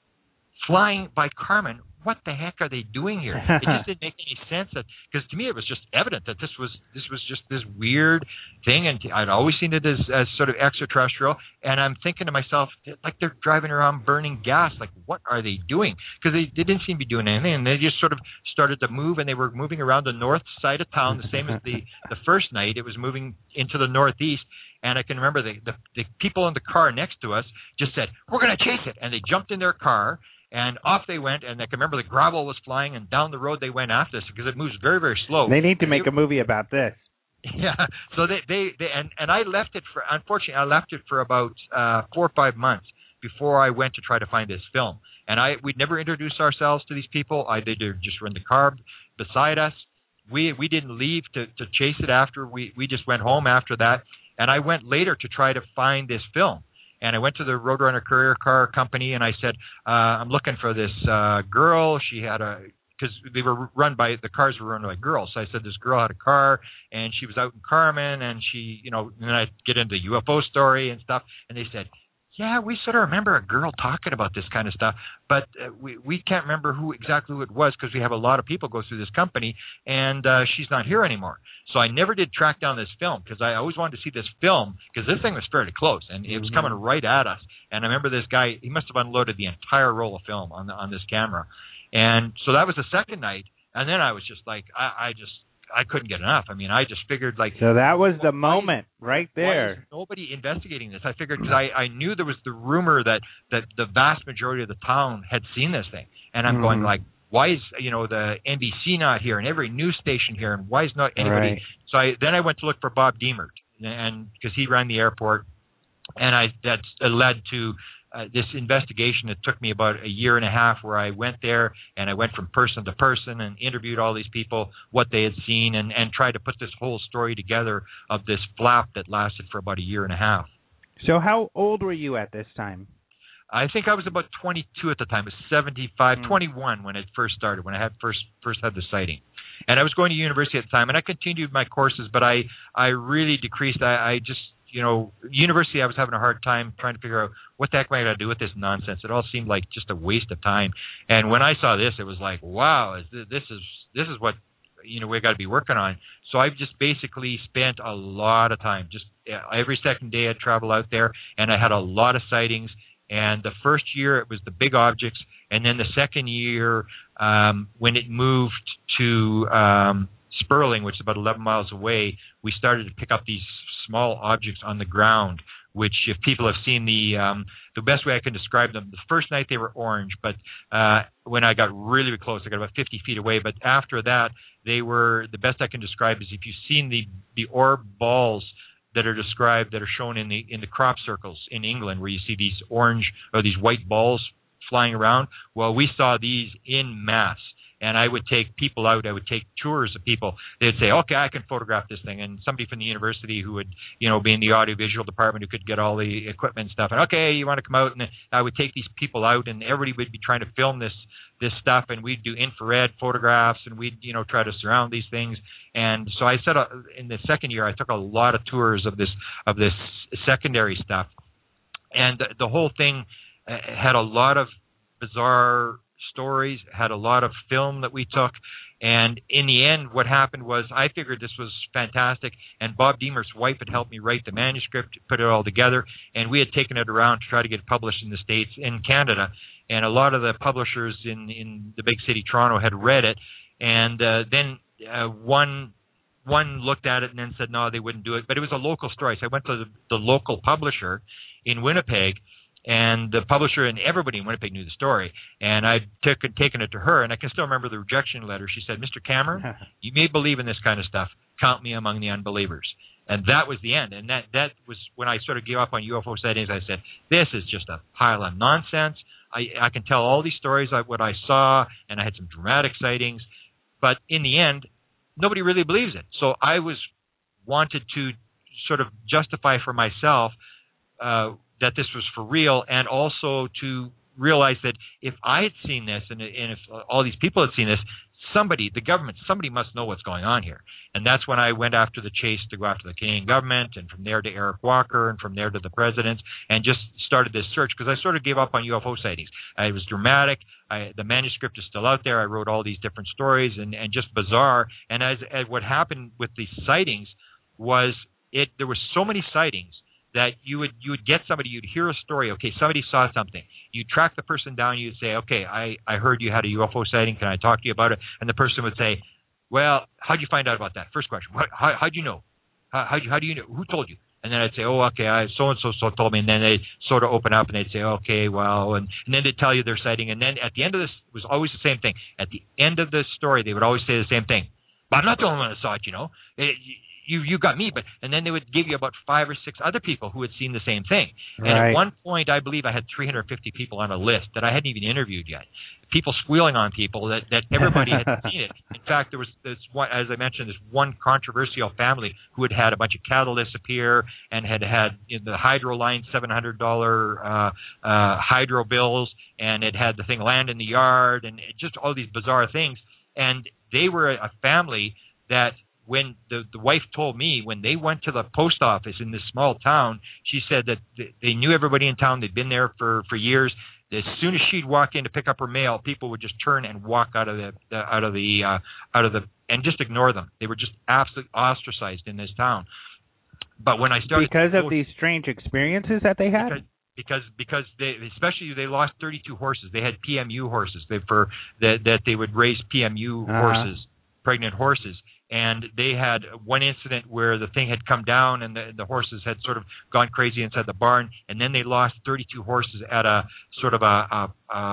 flying by Carmen. What the heck are they doing here? It just didn't make any sense. Because to me, it was just evident that this was just this weird thing, and I'd always seen it as sort of extraterrestrial. And I'm thinking to myself, like they're driving around burning gas. Like, what are they doing? Because they didn't seem to be doing anything, and they just sort of started to move, and they were moving around the north side of town, the same as the first night. It was moving into the northeast. And I can remember the people in the car next to us just said, "We're going to chase it," and they jumped in their car. And off they went, and I can remember the gravel was flying, and down the road they went after us because it moves very, very slow. They need to make a movie about this. Yeah. So they I left it for, unfortunately, I left it for about 4 or 5 months before I went to try to find this film. And we'd never introduced ourselves to these people. They just were in the car beside us. We didn't leave to chase it after. We just went home after that. And I went later to try to find this film. And I went to the Roadrunner Courier Car Company, and I said, I'm looking for this girl. She had because they were the cars were run by girls. So I said, this girl had a car, and she was out in Carmen, and she, and then I get into the UFO story and stuff. And they said, yeah, we sort of remember a girl talking about this kind of stuff, but we can't remember exactly who it was because we have a lot of people go through this company, and she's not here anymore. So I never did track down this film because I always wanted to see this film because this thing was fairly close, and it was coming right at us. And I remember this guy, he must have unloaded the entire roll of film on this camera. And so that was the second night, and then I was just like, I couldn't get enough. I mean, I just figured like... So that was the moment right there. Why is nobody investigating this? I figured because I knew there was the rumor that the vast majority of the town had seen this thing. And I'm going like, why is, the NBC not here and every news station here, and why is not anybody... Right. So then I went to look for Bob Diemert, and because he ran the airport, and that led to... this investigation. It took me about a year and a half where I went there and I went from person to person and interviewed all these people, what they had seen, and tried to put this whole story together of this flap that lasted for about a year and a half. So how old were you at this time? I think I was about 22 at the time. It was 75, 21 when it first started, when I had first had the sighting. And I was going to university at the time, and I continued my courses, but I really decreased. I just... university, I was having a hard time trying to figure out what the heck am I going to do with this nonsense. It all seemed like just a waste of time. And when I saw this, it was like, wow, this is what we got to be working on. So I've just basically spent a lot of time. Just every second day I'd travel out there, and I had a lot of sightings. And the first year it was the big objects, and then the second year when it moved to Sperling, which is about 11 miles away, we started to pick up these small objects on the ground, which if people have seen the best way I can describe them, the first night they were orange, but when I got really close, I got about 50 feet away, but after that, they were, the best I can describe is if you've seen the orb balls that are described, that are shown in the crop circles in England, where you see these orange or these white balls flying around, well, we saw these in mass. And I would take people out. I would take tours of people. They'd say, okay, I can photograph this thing. And somebody from the university who would, be in the audiovisual department who could get all the equipment and stuff. And, okay, you want to come out? And I would take these people out, and everybody would be trying to film this stuff. And we'd do infrared photographs, and we'd, try to surround these things. And so I said in the second year, I took a lot of tours of this secondary stuff. And the whole thing had a lot of bizarre stories, had a lot of film that we took, and in the end what happened was I figured this was fantastic, and Bob Diemert's wife had helped me write the manuscript, put it all together, and we had taken it around to try to get it published in the States, in Canada, and a lot of the publishers in the big city Toronto had read it, and then one looked at it and then said no, they wouldn't do it, but it was a local story, so I went to the local publisher in Winnipeg. And the publisher and everybody in Winnipeg knew the story. And I'd taken it to her, and I can still remember the rejection letter. She said, Mr. Cameron, you may believe in this kind of stuff. Count me among the unbelievers. And that was the end. And that was when I sort of gave up on UFO sightings. I said, this is just a pile of nonsense. I can tell all these stories of what I saw, and I had some dramatic sightings. But in the end, nobody really believes it. So I wanted to sort of justify for myself that this was for real, and also to realize that if I had seen this, and if all these people had seen this, the government, somebody must know what's going on here. And that's when I went after the chase to go after the Canadian government, and from there to Eric Walker, and from there to the president, and just started this search, because I sort of gave up on UFO sightings. It was dramatic. The manuscript is still out there. I wrote all these different stories, and just bizarre. And as what happened with these sightings was there were so many sightings that you would get somebody, you'd hear a story, okay, somebody saw something. You'd track the person down, you'd say, okay, I heard you had a UFO sighting, can I talk to you about it? And the person would say, well, how'd you find out about that? First question, how'd you know? How do you know? Who told you? And then I'd say, oh, okay, so-and-so told me. And then they'd sort of open up and they'd say, okay, well, and then they'd tell you their sighting. And then at the end of this, it was always the same thing. At the end of the story, they would always say the same thing. But I'm not the only one that saw it, you got me, and then they would give you about 5 or 6 other people who had seen the same thing. Right. And at one point, I believe I had 350 people on a list that I hadn't even interviewed yet. People squealing on people that everybody had seen it. In fact, there was this one, as I mentioned, this one controversial family who had a bunch of cattle disappear and had the hydro line $700 hydro bills, and it had the thing land in the yard, and just all these bizarre things. And they were a family that, when the wife told me, when they went to the post office in this small town, she said that they knew everybody in town. They'd been there for years. As soon as she'd walk in to pick up her mail, people would just turn and walk out of the and just ignore them. They were just absolutely ostracized in this town. But when I started, because of these strange experiences that they had, because they lost 32 horses. They had PMU horses. That they would raise PMU horses, pregnant horses. And they had one incident where the thing had come down and the horses had sort of gone crazy inside the barn, and then they lost 32 horses at a sort of a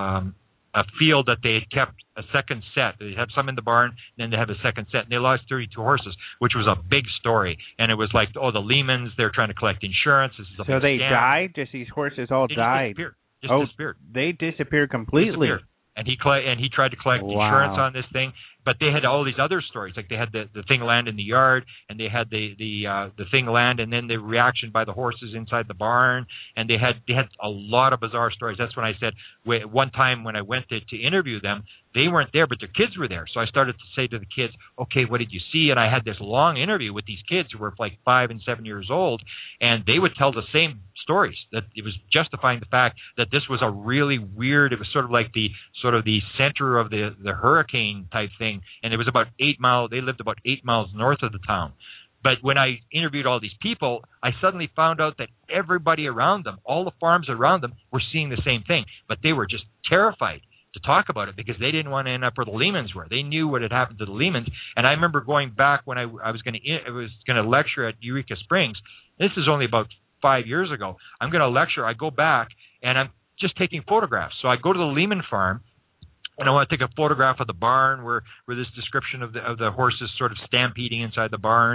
field that they had kept a second set. They had some in the barn, then they have a second set, and they lost 32 horses, which was a big story. And it was like, the Lehmans, they're trying to collect insurance. This is a so big they scam. Died? Just these horses all died? Disappeared. They disappeared completely. Disappeared. And he tried to collect insurance on this thing, but they had all these other stories. Like they had the thing land in the yard, and they had the thing land, and then the reaction by the horses inside the barn, and they had a lot of bizarre stories. That's when I said, one time when I went to interview them, they weren't there, but their kids were there. So I started to say to the kids, okay, what did you see? And I had this long interview with these kids who were like 5 and 7 years old, and they would tell the same stories, that it was justifying the fact that this was a really weird, it was sort of like the center of the hurricane type thing, and it was about 8 miles, they lived about 8 miles north of the town. But when I interviewed all these people, I suddenly found out that everybody around them, all the farms around them, were seeing the same thing, but they were just terrified to talk about it because they didn't want to end up where the Lehmans were. They knew what had happened to the Lehmans. And I remember going back when I was going to lecture at Eureka Springs. This is only about 5 years ago. I'm going to lecture. I go back and I'm just taking photographs. So I go to the Lehman farm, and I want to take a photograph of the barn where this description of the horses sort of stampeding inside the barn,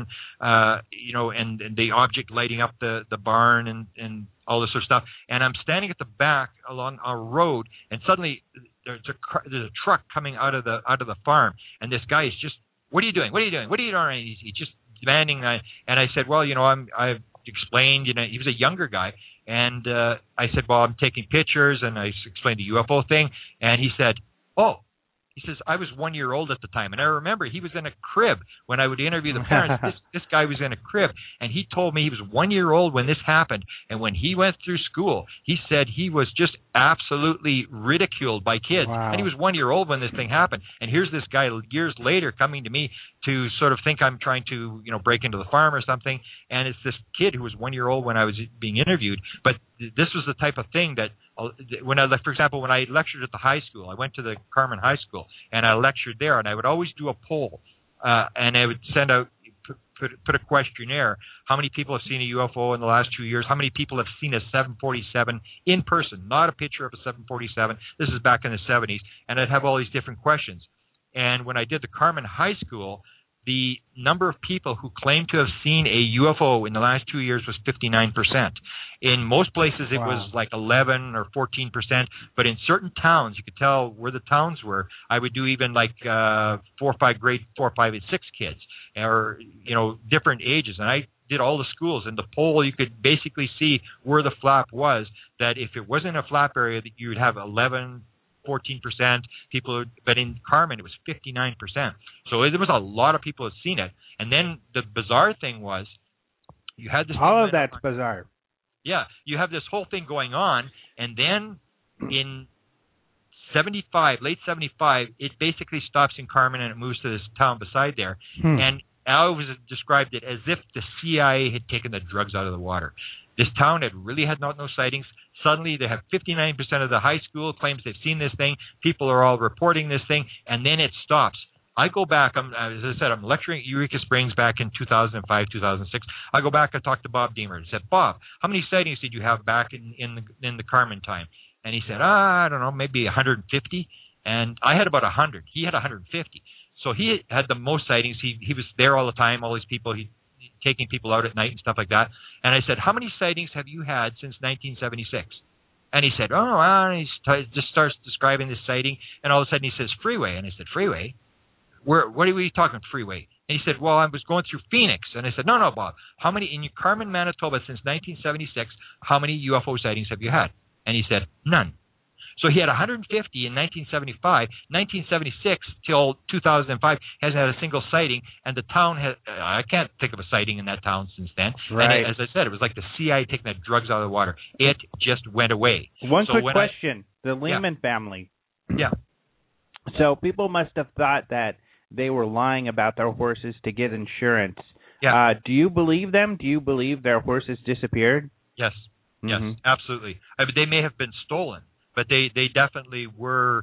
and the object lighting up the barn and all this sort of stuff. And I'm standing at the back along a road, and suddenly there's a truck coming out of the farm, and this guy is just, what are you doing? What are you doing? What are you doing? He's just demanding. And I said, well, I've explained, he was a younger guy, and I said, well, I'm taking pictures, and I explained the UFO thing, and he said, oh, he says, I was 1 year old at the time. And I remember he was in a crib when I would interview the parents. This guy was in a crib, and he told me he was 1 year old when this happened. And when he went through school, he said he was just absolutely ridiculed by kids. Wow. And he was 1 year old when this thing happened. And here's this guy years later coming to me to sort of think I'm trying to, break into the farm or something. And it's this kid who was 1 year old when I was being interviewed. But this was the type of thing that for example, when I lectured at the high school, I went to the Carmen High School, and I lectured there, and I would always do a poll, and I would send out, put a questionnaire. How many people have seen a UFO in the last 2 years? How many people have seen a 747 in person, not a picture of a 747? This is back in the 70s, and I'd have all these different questions. And when I did the Carmen High School, the number of people who claimed to have seen a UFO in the last 2 years was 59%. In most places, it was like 11 or 14%. But in certain towns, you could tell where the towns were. I would do even like 4 or 5 and 6 kids, or different ages. And I did all the schools. In the poll, you could basically see where the flap was. That if it wasn't a flap area, that you would have 11, 14% people, but in Carmen it was 59%. So there was a lot of people who had seen it. And then the bizarre thing was, you had this. All of that's bizarre. Yeah, you have this whole thing going on, and then in late 75, it basically stops in Carmen and it moves to this town beside there. And I always described it as if the CIA had taken the drugs out of the water. This town had really had no sightings. Suddenly, they have 59% of the high school claims they've seen this thing. People are all reporting this thing, and then it stops. I go back, as I said, I'm lecturing at Eureka Springs back in 2005, 2006. I go back and talk to Bob Deemer. I said, Bob, how many sightings did you have back in the Carmen time? And he said, I don't know, maybe 150. And I had about 100. He had 150. So he had the most sightings. He was there all the time, all these people. taking people out at night and stuff like that. And I said, how many sightings have you had since 1976? And he said, oh, well, and he just starts describing this sighting, and all of a sudden he says, freeway. And I said, freeway? What are we talking freeway? And he said, well, I was going through Phoenix. And I said, no, Bob, how many, in Carmen, Manitoba, since 1976, how many UFO sightings have you had? And he said, none. So he had 150 in 1975. 1976 till 2005 hasn't had a single sighting, and the town has, I can't think of a sighting in that town since then. Right. And as I said, it was like the CIA taking the drugs out of the water. It just went away. One quick question. The Lehman family. Yeah. So people must have thought that they were lying about their horses to get insurance. Yeah. Do you believe them? Do you believe their horses disappeared? Yes. Yes, Mhm. absolutely. I mean, they may have been stolen, but they definitely were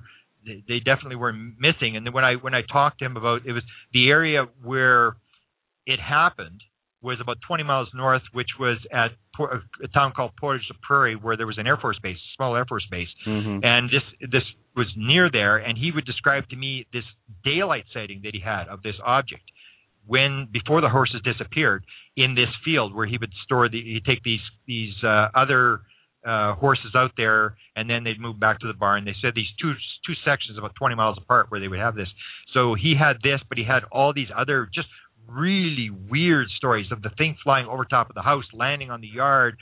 missing. And then when I talked to him about, it was the area where it happened was about 20 miles north, which was at a town called Portage la Prairie, where there was an Air Force base, small Air Force base. Mhm. And this was near there, and he would describe to me this daylight sighting that he had of this object before the horses disappeared in this field where he would he'd take these other horses out there, and then they'd move back to the barn. They said these two sections about 20 miles apart where they would have this. So he had this, but he had all these other just really weird stories of the thing flying over top of the house, landing on the yard.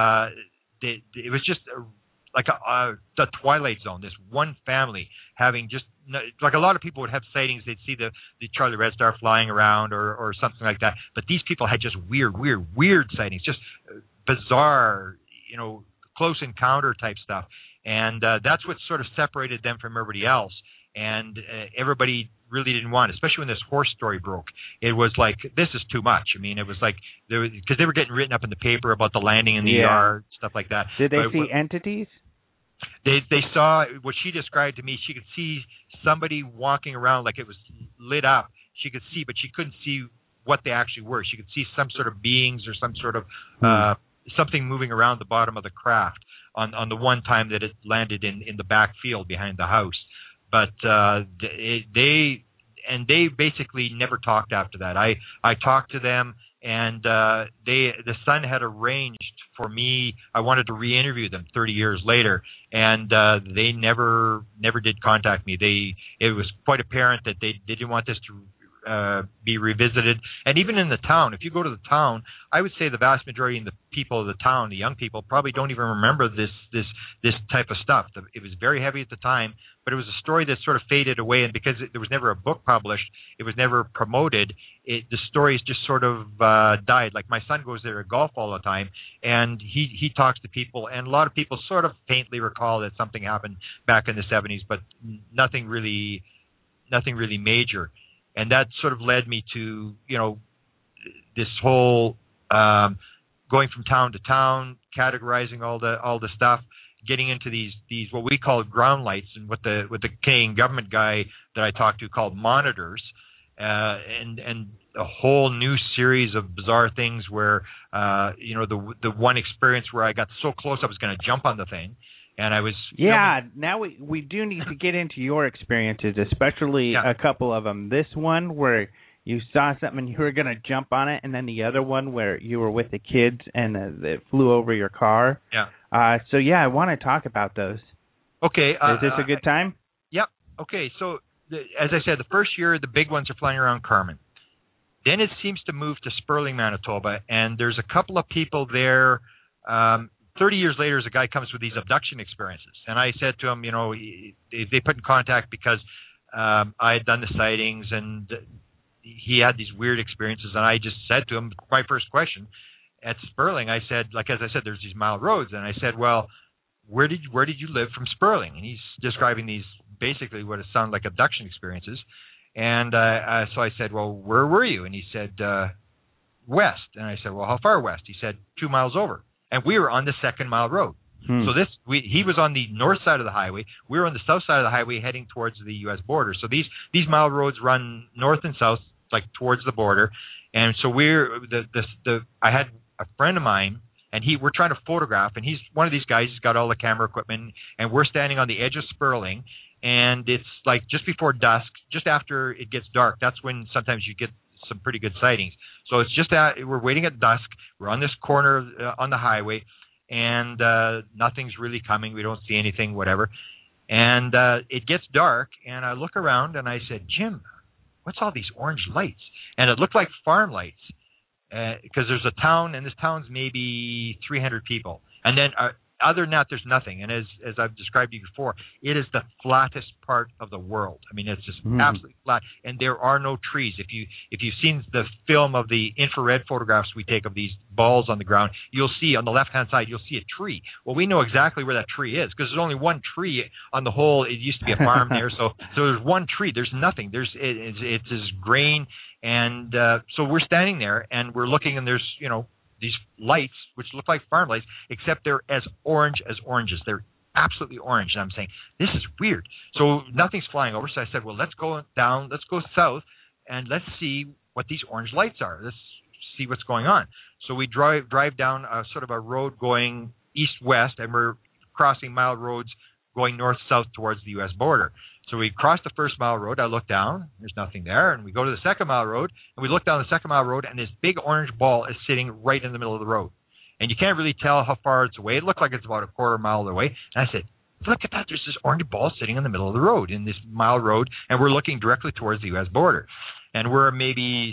It was just like the Twilight Zone. This one family having just like a lot of people would have sightings. They'd see the Charlie Red Star flying around or something like that. But these people had just weird sightings, just bizarre, close encounter type stuff. And that's what sort of separated them from everybody else. And everybody really didn't want it, especially when this horse story broke. It was like, this is too much. I mean, it was like, because they were getting written up in the paper about the landing in the yard, stuff like that. Did they see entities? They saw what she described to me. She could see somebody walking around like it was lit up. She could see, but she couldn't see what they actually were. She could see some sort of beings or some sort of something moving around the bottom of the craft on the one time that it landed in the back field behind the house. But they basically never talked after that. I talked to them, and the son had arranged for me. I wanted to re-interview them 30 years later, and they never did contact me. It was quite apparent that they didn't want this to be revisited. And even in the town, if you go to the town, I would say the vast majority of the people of the town, the young people, probably don't even remember this type of stuff. It was very heavy at the time, but it was a story that sort of faded away. And because there was never a book published, it was never promoted. The stories just sort of died. Like my son goes there to golf all the time, and he talks to people, and a lot of people sort of faintly recall that something happened back in the 70s, but nothing really major. And that sort of led me to, this whole going from town to town, categorizing all the stuff, getting into these what we call ground lights, and what the Canadian government guy that I talked to called monitors, and a whole new series of bizarre things where the one experience where I got so close I was going to jump on the thing. And I was... now we do need to get into your experiences, especially a couple of them. This one where you saw something and you were going to jump on it, and then the other one where you were with the kids and it flew over your car. Yeah. I want to talk about those. Okay. Is this a good time? Yep. Okay, so as I said, the first year the big ones are flying around Carmen. Then it seems to move to Sperling, Manitoba, and there's a couple of people there... 30 years later, a guy comes with these abduction experiences. And I said to him, they put in contact because I had done the sightings, and he had these weird experiences. And I just said to him, my first question at Sperling, I said, as I said, there's these mile roads. And I said, well, where did you live from Sperling? And he's describing these basically what it sounded like abduction experiences. And so I said, well, where were you? And he said, west. And I said, well, how far west? He said, 2 miles over. And we were on the 2nd mile road. So he was on the north side of the highway. We were on the south side of the highway heading towards the U.S. border. So these mile roads run north and south, like towards the border. And so I had a friend of mine, and we're trying to photograph, and he's one of these guys. He's got all the camera equipment, and we're standing on the edge of Sperling, and it's like just before dusk, just after it gets dark. That's when sometimes you get some pretty good sightings. So it's just that we're waiting at dusk. We're on this corner on the highway, and nothing's really coming. We don't see anything, whatever. And it gets dark, and I look around, and I said, Jim, what's all these orange lights? And it looked like farm lights, because there's a town, and this town's maybe 300 people. And then other than that, there's nothing. And as I've described to you before, it is the flattest part of the world. I mean, it's just absolutely flat, and there are no trees. If you've seen the film of the infrared photographs we take of these balls on the ground, you'll see on the left-hand side, you'll see a tree. Well, we know exactly where that tree is because there's only one tree on the whole. It used to be a farm there, so there's one tree. There's nothing. It's as green, and so we're standing there and we're looking, and there's these lights, which look like farm lights, except they're as orange as oranges. They're absolutely orange. And I'm saying, this is weird. So nothing's flying over. So I said, well, let's go down, let's go south, and let's see what these orange lights are. Let's see what's going on. So we drive down a sort of a road going east-west, and we're crossing mile roads going north-south towards the U.S. border. So we cross the first mile road. I look down. There's nothing there. And we go to the second mile road, and we look down the second mile road, and this big orange ball is sitting right in the middle of the road. And you can't really tell how far it's away. It looked like it's about a quarter mile away. And I said, look at that. There's this orange ball sitting in the middle of the road, in this mile road, and we're looking directly towards the U.S. border. And we're maybe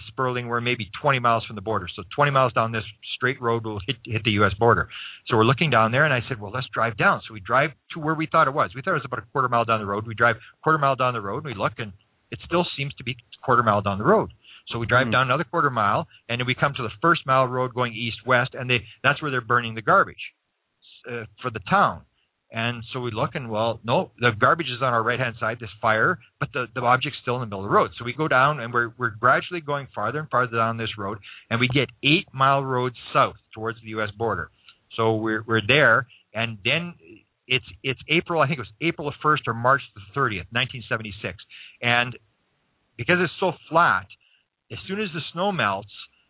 20 miles from the border. So 20 miles down this straight road will hit the U.S. border. So we're looking down there, and I said, well, let's drive down. So we drive to where we thought it was. We thought it was about a quarter mile down the road. We drive a quarter mile down the road, and we look, and it still seems to be a quarter mile down the road. So we drive down another quarter mile, and then we come to the first mile road going east-west, and that's where they're burning the garbage for the town. And so we look, and well, no, the garbage is on our right-hand side, this fire, but the object's still in the middle of the road. So we go down, and we're gradually going farther and farther down this road, and we get 8 mile roads south towards the U.S. border. So we're there, and then it's April, I think it was April the 1st or March the 30th, 1976. And because it's so flat, as soon as the snow melts,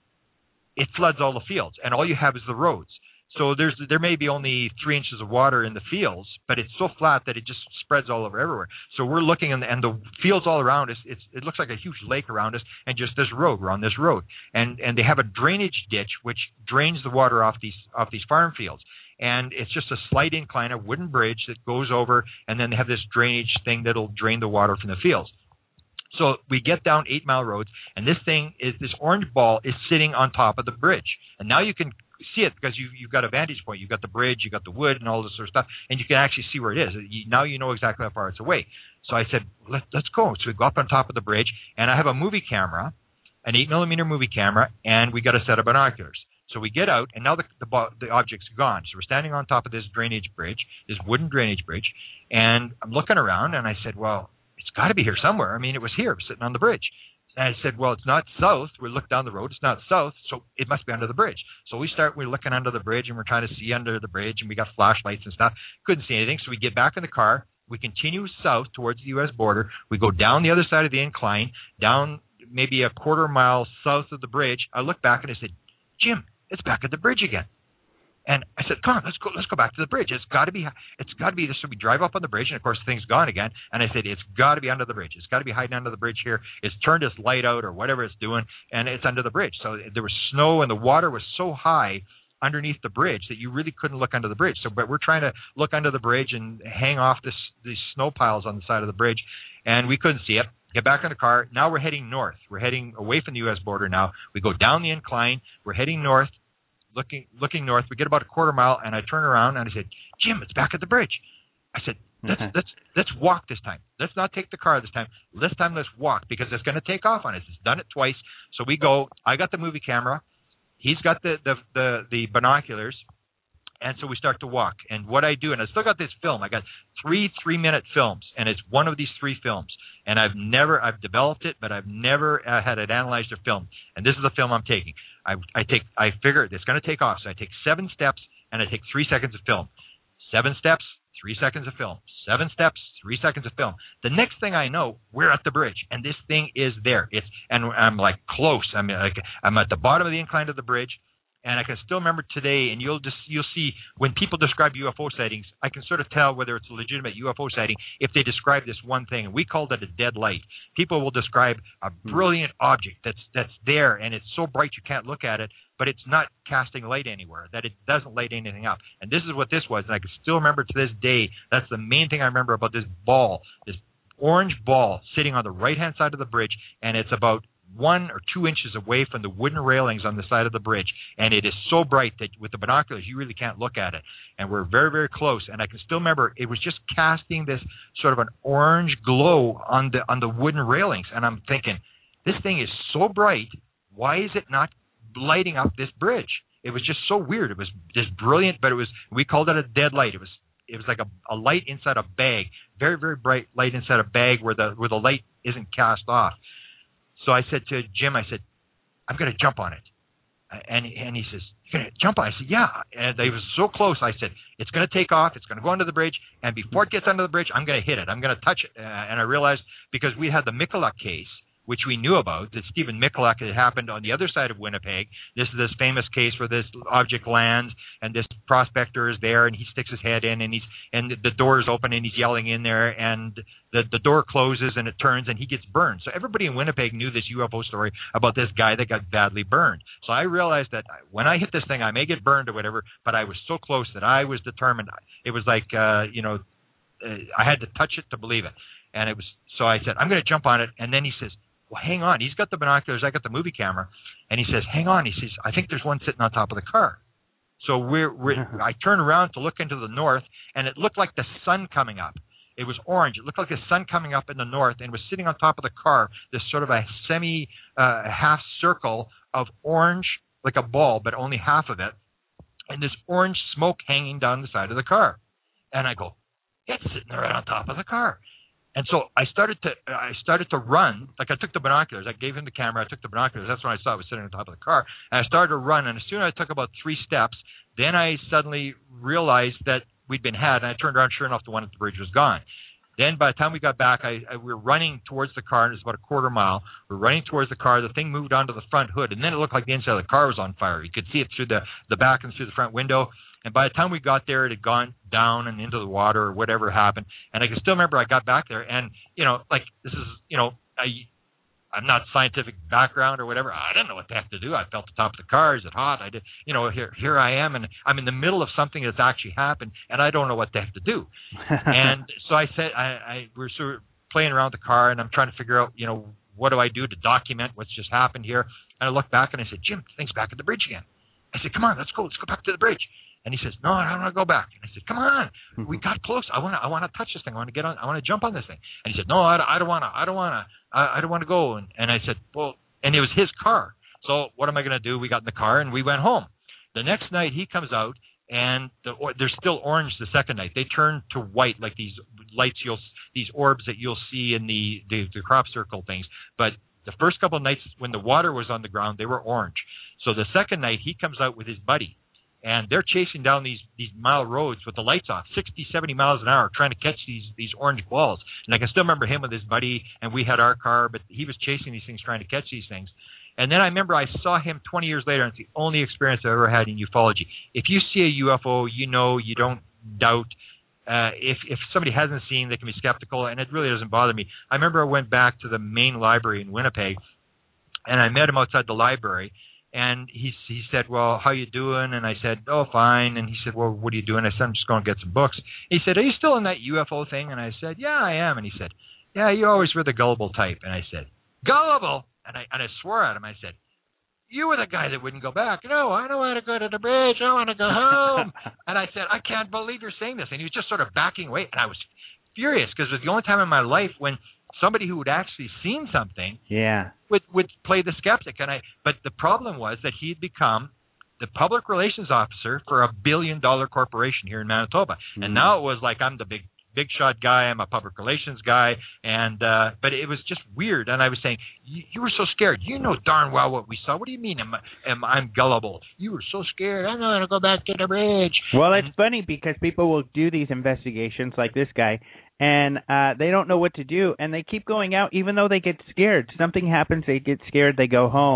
it floods all the fields, and all you have is the roads. So there may be only 3 inches of water in the fields, but it's so flat that it just spreads all over everywhere. So we're looking, and the fields all around us, it looks like a huge lake around us, and just this road. We're on this road, and they have a drainage ditch which drains the water off these farm fields. And it's just a slight incline, a wooden bridge that goes over, and then they have this drainage thing that'll drain the water from the fields. So we get down 8 mile roads, and this orange ball is sitting on top of the bridge. And now you can see it because you've got a vantage point. You've got the bridge, you've got the wood and all this sort of stuff, and you can actually see where it is. Now you know exactly how far it's away. So I said, let's go. So we go up on top of the bridge, and I have a movie camera, an 8mm movie camera, and we got a set of binoculars. So we get out, and now the object's gone. So we're standing on top of this drainage bridge, this wooden drainage bridge, and I'm looking around, and I said, well, it's got to be here somewhere. I mean, it was here, sitting on the bridge. And I said, well, it's not south. We look down the road. It's not south, so it must be under the bridge. So we're looking under the bridge, and we're trying to see under the bridge, and we got flashlights and stuff. Couldn't see anything, so we get back in the car. We continue south towards the U.S. border. We go down the other side of the incline, down maybe a quarter mile south of the bridge. I look back, and I said, Jim, it's back at the bridge again. And I said, come on, let's go back to the bridge. It's got to be this. So we drive up on the bridge, and of course the thing's gone again. And I said, it's got to be under the bridge. It's got to be hiding under the bridge here. It's turned its light out or whatever it's doing, and it's under the bridge. So there was snow, and the water was so high underneath the bridge that you really couldn't look under the bridge. But we're trying to look under the bridge and hang off these snow piles on the side of the bridge, and we couldn't see it. Get back in the car. Now we're heading north. We're heading away from the U.S. border now. We go down the incline. We're heading north. Looking north, we get about a quarter mile, and I turn around and I said, Jim, it's back at the bridge. I said, let's walk this time. Let's not take the car this time. This time let's walk, because it's going to take off on us. It's done it twice. So we go. I got the movie camera. He's got the binoculars. And so we start to walk. And what I do, and I still got this film. I got 3 3-minute films, and it's one of these 3 films. And I've developed it, but I've never had it analyzed or filmed. And this is the film I'm taking. I figure it's going to take off. So I take 7 steps, and I take 3 seconds of film. 7 steps, 3 seconds of film. 7 steps, 3 seconds of film. The next thing I know, we're at the bridge, and this thing is there. And I'm like close. I'm at the bottom of the incline of the bridge, And I can still remember today, and you'll see when people describe UFO sightings, I can sort of tell whether it's a legitimate UFO sighting if they describe this one thing, and we called it a dead light. People will describe a brilliant object that's there, and it's so bright you can't look at it, but it's not casting light anywhere, that it doesn't light anything up. And this is what this was, and I can still remember to this day. That's the main thing I remember about this ball, this orange ball sitting on the right-hand side of the bridge, and it's about 1 or 2 inches away from the wooden railings on the side of the bridge, and it is so bright that with the binoculars you really can't look at it. And we're very, very close, and I can still remember it was just casting this sort of an orange glow on the wooden railings, and I'm thinking, this thing is so bright, why is it not lighting up this bridge? It was just so weird. It was just brilliant, but we called it a dead light. It was like a light inside a bag, very, very bright light inside a bag where the light isn't cast off. So I said to Jim, I said, I'm going to jump on it. And he says, you're going to jump on it? I said, yeah. And they was so close. I said, it's going to take off. It's going to go under the bridge. And before it gets under the bridge, I'm going to hit it. I'm going to touch it. And I realized because we had the Michalak case, which we knew about, that Stephen Michalak had happened on the other side of Winnipeg. This is this famous case where this object lands and this prospector is there and he sticks his head in and the door is open and he's yelling in there and the door closes and it turns and he gets burned. So everybody in Winnipeg knew this UFO story about this guy that got badly burned. So I realized that when I hit this thing, I may get burned or whatever, but I was so close that I was determined. It was like, I had to touch it to believe it. And so I said, I'm going to jump on it. And then he says, well, hang on. He's got the binoculars. I got the movie camera. And he says, hang on. He says, I think there's one sitting on top of the car. So I turned around to look into the north, and it looked like the sun coming up. It was orange. It looked like the sun coming up in the north and was sitting on top of the car, this sort of a half circle of orange, like a ball, but only half of it, and this orange smoke hanging down the side of the car. And I go, it's sitting there right on top of the car. And so I started to run. Like I took the binoculars. I gave him the camera. I took the binoculars. That's when I saw it was sitting on top of the car. And I started to run. And as soon as I took about 3 steps, then I suddenly realized that we'd been had. And I turned around. Sure enough, the one at the bridge was gone. Then by the time we got back, we were running towards the car. And it was about a quarter mile. We're running towards the car. The thing moved onto the front hood. And then it looked like the inside of the car was on fire. You could see it through the back and through the front window. And by the time we got there, it had gone down and into the water or whatever happened. And I can still remember I got back there. And, this is, I'm not scientific background or whatever. I didn't know what the heck to do. I felt the top of the car. Is it hot? I did. Here I am. And I'm in the middle of something that's actually happened. And I don't know what the heck to do. And so I said, we're sort of playing around the car. And I'm trying to figure out, what do I do to document what's just happened here? And I looked back and I said, Jim, the thing's back at the bridge again. I said, come on, let's go back to the bridge. And he says, no, I don't want to go back. And I said, come on, we got close. I want to touch this thing. I want to get on. I want to jump on this thing. And he said, no, I don't want to go. And I said, well, and it was his car. So what am I going to do? We got in the car and we went home. The next night he comes out and they're still orange the second night. They turn to white, like these lights, these orbs that you'll see in the crop circle things. But the first couple of nights when the water was on the ground, they were orange. So the second night he comes out with his buddy. And they're chasing down these mile roads with the lights off, 60, 70 miles an hour, trying to catch these orange balls. And I can still remember him with his buddy, and we had our car, but he was chasing these things, trying to catch these things. And then I remember I saw him 20 years later, and it's the only experience I've ever had in ufology. If you see a UFO, you don't doubt. If somebody hasn't seen, they can be skeptical, and it really doesn't bother me. I remember I went back to the main library in Winnipeg, and I met him outside the library. And he said, well, how you doing? And I said, oh, fine. And he said, well, what are you doing? I said, I'm just going to get some books. He said, are you still in that UFO thing? And I said, yeah, I am. And he said, yeah, you always were the gullible type. And I said, gullible? And I swore at him. I said, you were the guy that wouldn't go back. No, I don't want to go to the bridge. I want to go home. And I said, I can't believe you're saying this. And he was just sort of backing away. And I was furious because it was the only time in my life when somebody who had actually seen something would play the skeptic. But the problem was that he had become the public relations officer for a $1 billion corporation here in Manitoba. Mm-hmm. And now it was like, I'm the big shot guy, I'm a public relations guy, and but it was just weird. And I was saying, you were so scared. You know darn well what we saw. What do you mean I'm gullible? You were so scared. I'm not going to go back to the bridge. Well, it's funny because people will do these investigations like this guy, and they don't know what to do, and they keep going out even though they get scared. Something happens, they get scared, they go home.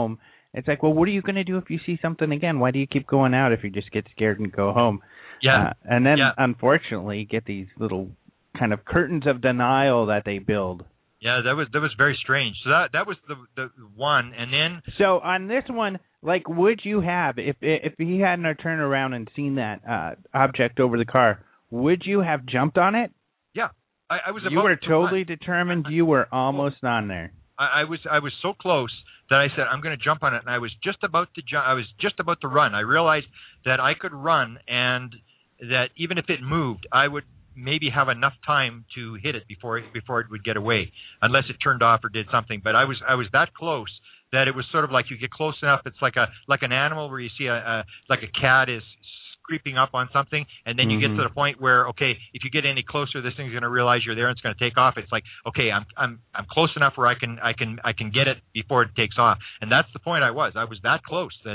It's like, well, what are you going to do if you see something again? Why do you keep going out if you just get scared and go home? Yeah. And then, unfortunately, you get these little kind of curtains of denial that they build. Yeah, that was very strange. So that was the one, and then. So on this one, like, would you have, if he hadn't turned around and seen that object over the car, would you have jumped on it? Yeah, I was. You were totally determined. You were almost on there. I was so close that I said I'm going to jump on it, and I was just about to jump. I was just about to run. I realized that I could run, and that even if it moved, I would maybe have enough time to hit it before it would get away, unless it turned off or did something. But I was that close that it was sort of like you get close enough. It's like an animal where you see like a cat is creeping up on something, and then you get to the point where, okay, if you get any closer, this thing's going to realize you're there and it's going to take off. It's like, okay, I'm close enough where I can get it before it takes off. And that's the point I was that close that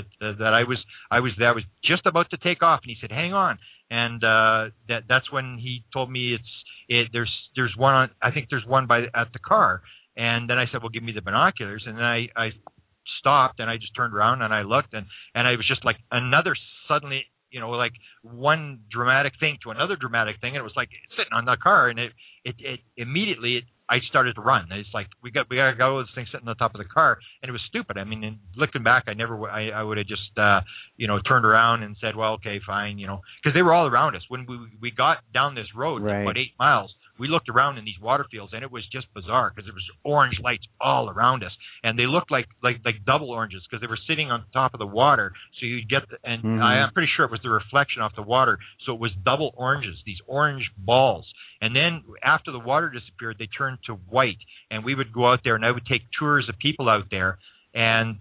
I was just about to take off, and he said, hang on. And that's when he told me there's one I think there's one at the car. And then I said, well, give me the binoculars. And then I stopped, and I just turned around and I looked, and I was just like another suddenly, like one dramatic thing to another dramatic thing. And it was like sitting on the car, and it immediately I started to run. It's like we got this thing sitting on the top of the car, and it was stupid. I mean, looking back, I would have just turned around and said, well, okay, fine, because they were all around us. When we got down this road, about 8 miles, we looked around in these water fields, and it was just bizarre because there was orange lights all around us, and they looked like double oranges because they were sitting on top of the water. So you'd get I'm pretty sure it was the reflection off the water, so it was double oranges, these orange balls. And then after the water disappeared, they turned to white, and we would go out there, and I would take tours of people out there, and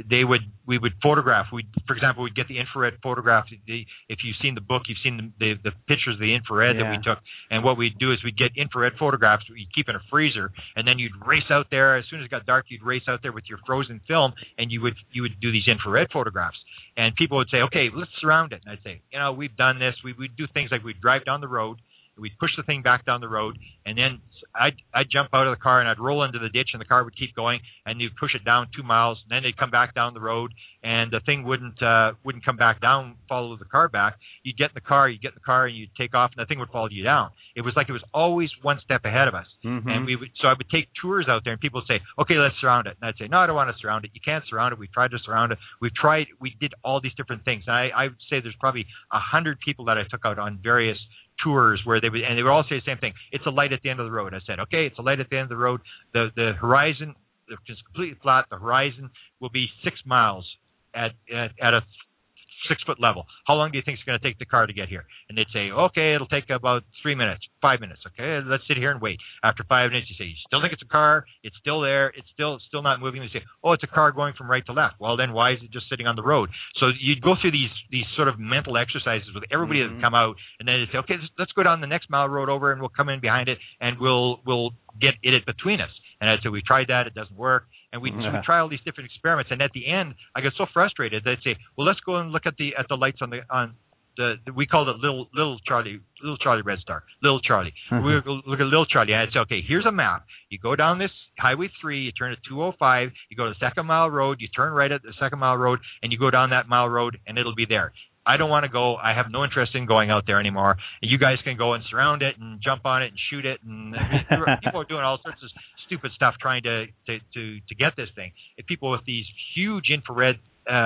we would photograph. For example, we'd get the infrared photograph. If you've seen the book, you've seen the pictures of the infrared that we took. And what we'd do is we'd get infrared photographs we'd keep in a freezer, and then you'd race out there. As soon as it got dark, you'd race out there with your frozen film, and you would do these infrared photographs. And people would say, okay, let's surround it. And I'd say, we've done this. We'd do things like we'd drive down the road. We'd push the thing back down the road, and then I'd jump out of the car and I'd roll into the ditch, and the car would keep going, and you'd push it down 2 miles, and then they'd come back down the road, and the thing wouldn't come back down, follow the car back. You'd get in the car, and you'd take off, and the thing would follow you down. It was like it was always one step ahead of us. And I would take tours out there, and people would say, okay, let's surround it. And I'd say, no, I don't want to surround it. You can't surround it. We tried to surround it. We did all these different things. And I would say there's probably 100 people that I took out on various tours where they would all say the same thing. It's a light at the end of the road. I said, okay, it's a light at the end of the road. The horizon is completely flat. The horizon will be 6 miles at a 6-foot level. How long do you think it's going to take the car to get here? And they'd say, okay, it'll take about 3 minutes, 5 minutes. Okay, let's sit here and wait. After 5 minutes, you say, you still think it's a car? It's still there. It's still not moving. They say, oh, it's a car going from right to left. Well, then why is it just sitting on the road? So you'd go through these sort of mental exercises with everybody that come out, and then they'd say, okay, let's go down the next mile road over, and we'll come in behind it, and we'll get it between us. And I'd say, we tried that. It doesn't work. And we try all these different experiments. And at the end, I got so frustrated. They'd say, well, let's go and look at the lights on the we called it Little Charlie Red Star, Little Charlie. We would look at Little Charlie. And I'd say, okay, here's a map. You go down this Highway 3, you turn at 205, you go to the Second Mile Road, you turn right at the Second Mile Road, and you go down that mile road, and it'll be there. I don't want to go. I have no interest in going out there anymore. You guys can go and surround it and jump on it and shoot it. And people are doing all sorts of stupid stuff trying to get this thing. And people with these huge infrared,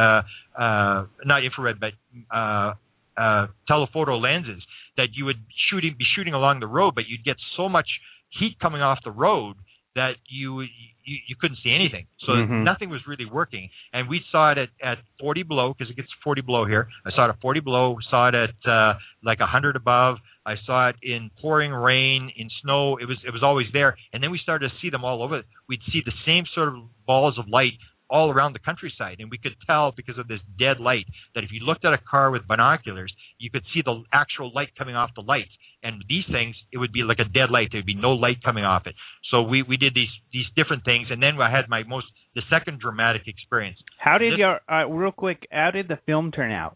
not infrared, but telephoto lenses that you would be shooting along the road, but you'd get so much heat coming off the road that you couldn't see anything. So nothing was really working. And we saw it at 40 below, because it gets 40 below here. I saw it at 40 below, saw it at like 100 above. I saw it in pouring rain, in snow. It was always there. And then we started to see them all over. We'd see the same sort of balls of light all around the countryside, and we could tell because of this dead light that if you looked at a car with binoculars, you could see the actual light coming off the lights. And these things, it would be like a dead light. There would be no light coming off it. So we did these different things, and then I had the second dramatic experience. How did real quick, how did the film turn out?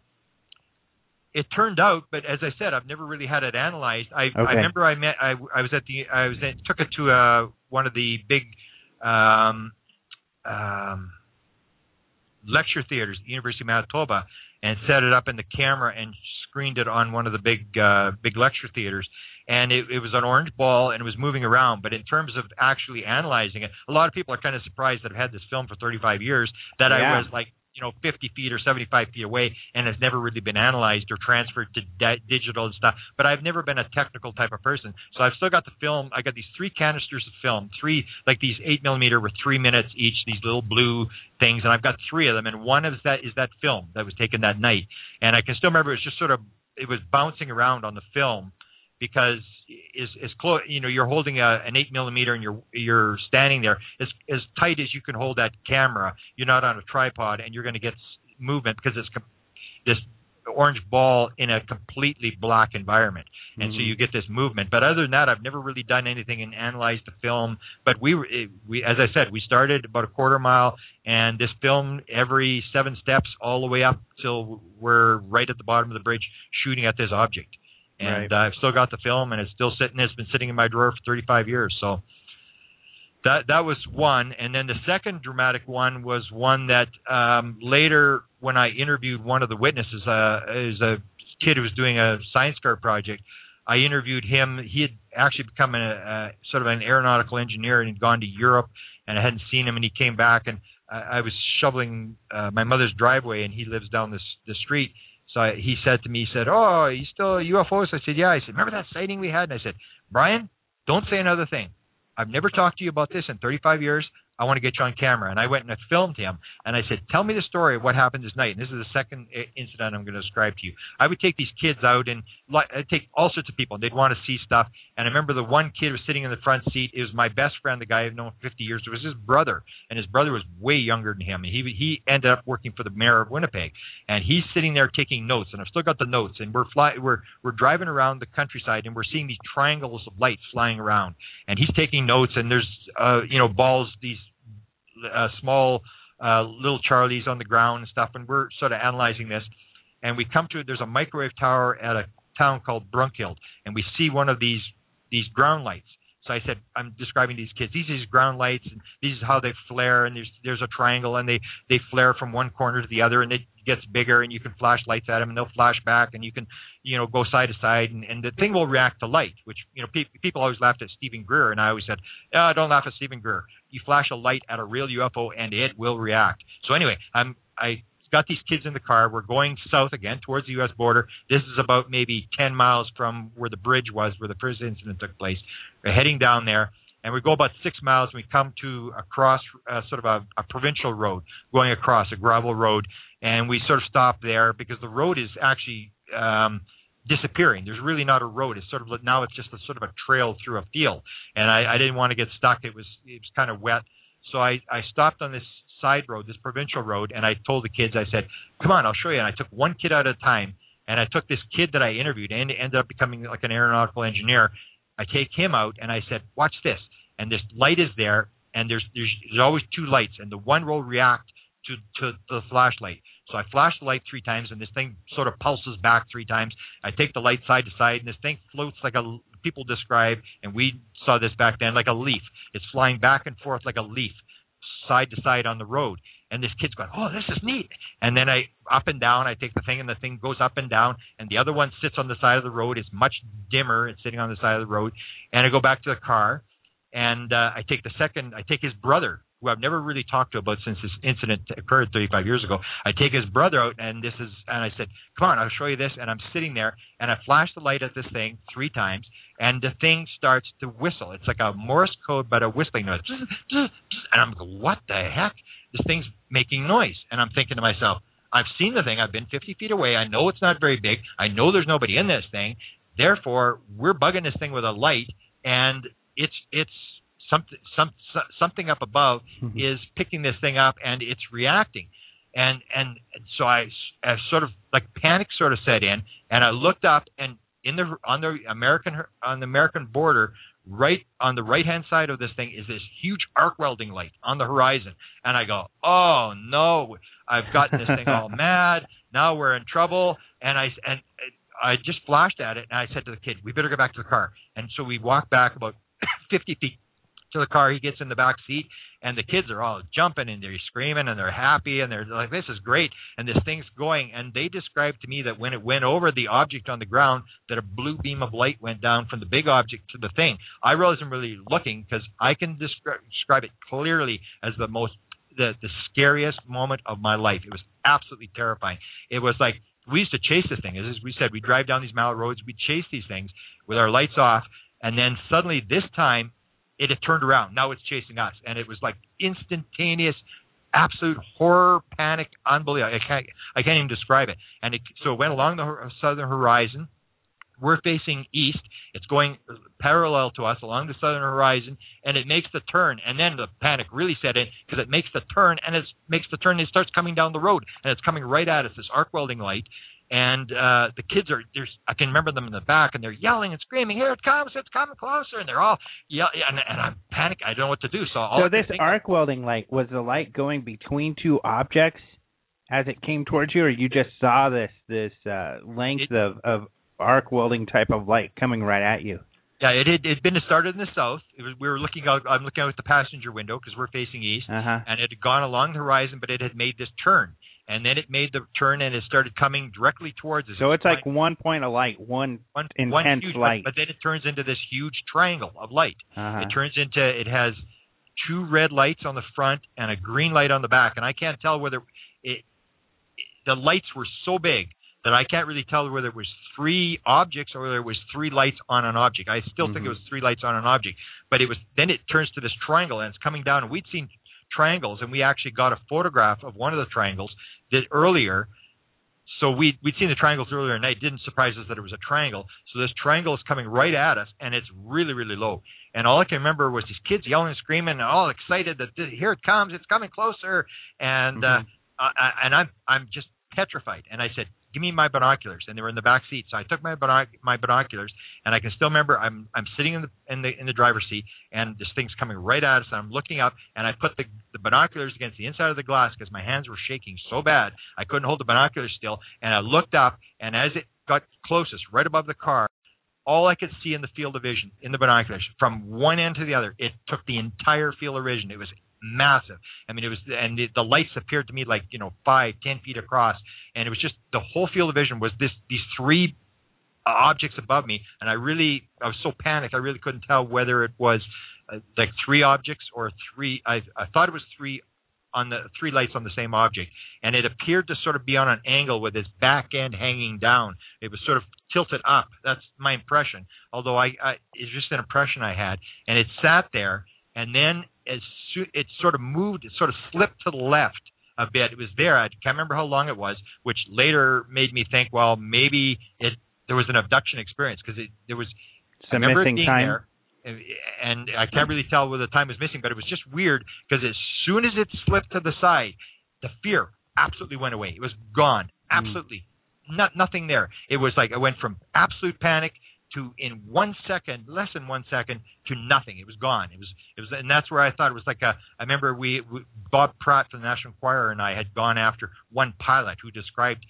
It turned out, but as I said, I've never really had it analyzed. I remember took it to one of the big lecture theaters at the University of Manitoba and set it up in the camera and screened it on one of the big lecture theaters. And it was an orange ball, and it was moving around. But in terms of actually analyzing it, a lot of people are kind of surprised that I've had this film for 35 years, that I was like, 50 feet or 75 feet away, and has never really been analyzed or transferred to digital and stuff. But I've never been a technical type of person. So I've still got the film. I got these 3 canisters of film, these 8mm with 3 minutes each, these little blue things, and I've got 3 of them. And one is that film that was taken that night. And I can still remember it was bouncing around on the film, because is close. You're holding an 8mm and you're standing there as tight as you can hold that camera. You're not on a tripod, and you're going to get movement because it's this orange ball in a completely black environment, and so you get this movement. But other than that, I've never really done anything and analyzed the film. But we, as I said, we started about a quarter mile, and this film every 7 steps all the way up till we're right at the bottom of the bridge shooting at this object. And I've still got the film, and it's still sitting. It's been sitting in my drawer for 35 years. So that was one. And then the second dramatic one was one that later, when I interviewed one of the witnesses, is a kid who was doing a science car project. I interviewed him. He had actually become a sort of an aeronautical engineer and had gone to Europe, and I hadn't seen him. And he came back, and I was shoveling my mother's driveway, and he lives down the street. So he said to me, "Oh, you still UFOs?" I said, "Yeah." I said, "Remember that sighting we had?" And I said, "Brian, don't say another thing. I've never talked to you about this in 35 years. I want to get you on camera." And I went and I filmed him. And I said, "Tell me the story of what happened this night." And this is the second incident I'm going to describe to you. I would take these kids out, and I'd take all sorts of people. And they'd want to see stuff. And I remember the one kid was sitting in the front seat. It was my best friend, the guy I've known for 50 years. It was his brother. And his brother was way younger than him. And he ended up working for the mayor of Winnipeg. And he's sitting there taking notes. And I've still got the notes. And we're driving around the countryside, and we're seeing these triangles of lights flying around. And he's taking notes. And there's balls, these small little Charlies on the ground and stuff, and we're sort of analyzing this. And we come to there's a microwave tower at a town called Brunkild, and we see one of these ground lights. So I said, I'm describing these kids. These are these ground lights, and these is how they flare, and there's a triangle, and they flare from one corner to the other, and it gets bigger, and you can flash lights at them, and they'll flash back, and you can, go side to side, and the thing will react to light, which, people always laughed at Stephen Greer, and I always said, don't laugh at Stephen Greer. You flash a light at a real UFO, and it will react. So anyway, I got these kids in the car. We're going south again towards the U.S. border. This is about maybe 10 miles from where the bridge was, where the first incident took place. We're heading down there, and we go about 6 miles, and we come to a cross, sort of a provincial road, going across a gravel road, and we sort of stop there because the road is actually disappearing. There's really not a road. It's sort of now it's just a sort of a trail through a field, and I didn't want to get stuck. It was kind of wet, so I stopped on this side road, this provincial road, and I told the kids, I said, "Come on, I'll show you." And I took one kid at a time, and I took this kid that I interviewed and ended up becoming like an aeronautical engineer. I take him out, and I said, "Watch this." And this light is there, and there's always 2 lights, and the one will react to the flashlight. So I flash the light 3 times, and this thing sort of pulses back 3 times. I take the light side to side, and this thing floats like people describe, and we saw this back then, like a leaf. It's flying back and forth like a leaf, side to side on the road. And this kid's going, "Oh, this is neat." And then up and down, I take the thing, and the thing goes up and down, and the other one sits on the side of the road. It's much dimmer. It's sitting on the side of the road. And I go back to the car, and I take his brother, who I've never really talked to about since this incident occurred 35 years ago. I take his brother out, and I said, "Come on, I'll show you this." And I'm sitting there, and I flash the light at this thing 3 times, and the thing starts to whistle. It's like a Morse code, but a whistling noise. And I'm going, "What the heck? This thing's making noise." And I'm thinking to myself, I've seen the thing. I've been 50 feet away. I know it's not very big. I know there's nobody in this thing. Therefore, we're bugging this thing with a light, and it's something up above is picking this thing up, and it's reacting. And so I sort of like panic sort of set in, and I looked up, and on the American border, right on the right-hand side of this thing is this huge arc welding light on the horizon. And I go, "Oh no, I've gotten this thing all mad. Now we're in trouble." And I just flashed at it, and I said to the kid, "We better go back to the car." And so we walked back about 50 feet to the car. He gets in the back seat, and the kids are all jumping and they're screaming and they're happy and they're like, this is great. And this thing's going. And they described to me that when it went over the object on the ground, that a blue beam of light went down from the big object to the thing. I wasn't really looking because I can describe it clearly as the scariest moment of my life. It was absolutely terrifying. It was like, we used to chase this thing. As we said, we drive down these mallet roads, we chase these things with our lights off, and then suddenly this time it had turned around. Now it's chasing us, and it was like instantaneous, absolute horror, panic, unbelievable. I can't even describe it. And so it went along the southern horizon. We're facing east. It's going parallel to us along the southern horizon, and it makes the turn. And then the panic really set in because it makes the turn, and it starts coming down the road, and it's coming right at us, this arc welding light. And the kids I can remember them in the back, and they're yelling and screaming, here it comes, it's coming closer. And they're all yelling, and I'm panicked. I don't know what to do. So this arc welding light, was the light going between two objects as it came towards you, or you just saw this length of arc welding type of light coming right at you? Yeah, it had been started in the south. We were looking out. I'm looking out the passenger window because we're facing east, and it had gone along the horizon, but it had made this turn, and then it made the turn, and it started coming directly towards us. So it's like one point of light, one intense huge light, but then it turns into this huge triangle of light. It has two red lights on the front and a green light on the back, and I can't tell whether the lights were so big that I can't really tell whether it was three objects or whether it was three lights on an object. I still think it was three lights on an object. But then it turns to this triangle, and it's coming down. And we'd seen triangles, and we actually got a photograph of one of the triangles earlier. So we'd seen the triangles earlier, and it didn't surprise us that it was a triangle. So this triangle is coming right at us, and it's really, really low. And all I can remember was these kids yelling and screaming, and all excited that here it comes, it's coming closer. And I'm just petrified. And I said, give me my binoculars, and they were in the back seat. So I took my binoculars, and I can still remember I'm sitting in the driver's seat, and this thing's coming right at us. And I'm looking up, and I put the binoculars against the inside of the glass because my hands were shaking so bad I couldn't hold the binoculars still. And I looked up, and as it got closest, right above the car, all I could see in the field of vision in the binoculars from one end to the other, it took the entire field of vision. It was massive. I mean, the lights appeared to me like 5-10 feet across, and it was just the whole field of vision was these three objects above me, and I was so panicked I really couldn't tell whether it was like three objects or three. I thought it was three lights on the same object, and it appeared to sort of be on an angle with its back end hanging down. It was sort of tilted up. That's my impression. Although it's just an impression I had, and it sat there, and then it sort of moved, it sort of slipped to the left a bit. It was there. I can't remember how long it was, which later made me think, well, maybe there was an abduction experience because there was some missing time. There, and I can't really tell whether the time was missing, but it was just weird because as soon as it slipped to the side, the fear absolutely went away. It was gone. Absolutely. Nothing there. It was like I went from absolute panic to in 1 second, less than 1 second, to nothing. It was gone. It was, and that's where I thought it was like I remember Bob Pratt from the National Enquirer and I had gone after one pilot who described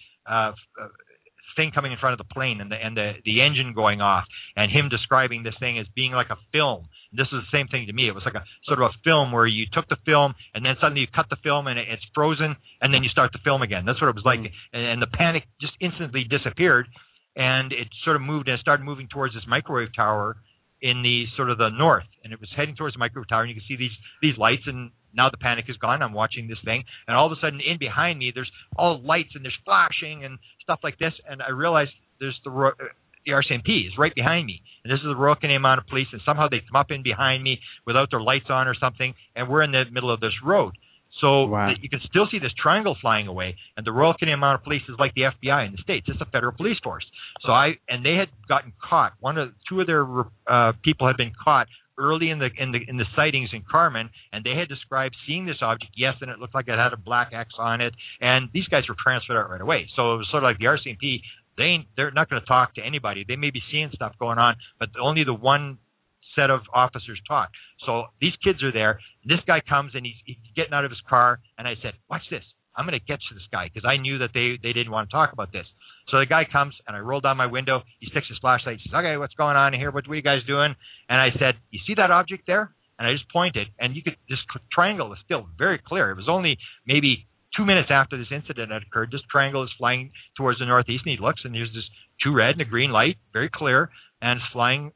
thing coming in front of the plane and the engine going off, and him describing this thing as being like a film. This is the same thing to me. It was like a sort of a film where you took the film and then suddenly you cut the film and it's frozen, and then you start the film again. That's what it was like, and the panic just instantly disappeared. And it sort of moved, and it started moving towards this microwave tower in the sort of the north, and it was heading towards the microwave tower, and you can see these lights, and now the panic is gone. I'm watching this thing, and all of a sudden, in behind me, there's all lights, and there's flashing and stuff like this, and I realized there's the RCMP is right behind me, and this is the Royal Canadian Mounted Police, and somehow they come up in behind me without their lights on or something, and we're in the middle of this road. So you can still see this triangle flying away, and the Royal Canadian Mounted Police is like the FBI in the States. It's a federal police force. So and they had gotten caught. Two of their people had been caught early in the sightings in Carmen, and they had described seeing this object. Yes, and it looked like it had a black X on it, and these guys were transferred out right away. So it was sort of like the RCMP. They're not going to talk to anybody. They may be seeing stuff going on, but only the one set of officers talk. So these kids are there. This guy comes, and he's getting out of his car, and I said, watch this. I'm going to get to this guy, because I knew that they didn't want to talk about this. So the guy comes, and I roll down my window. He sticks his flashlight. He says, okay, what's going on here? What are you guys doing? And I said, you see that object there? And I just pointed, and this triangle is still very clear. It was only maybe 2 minutes after this incident had occurred. This triangle is flying towards the northeast, and he looks, and there's this 2 red and a green light, very clear, and it's flying,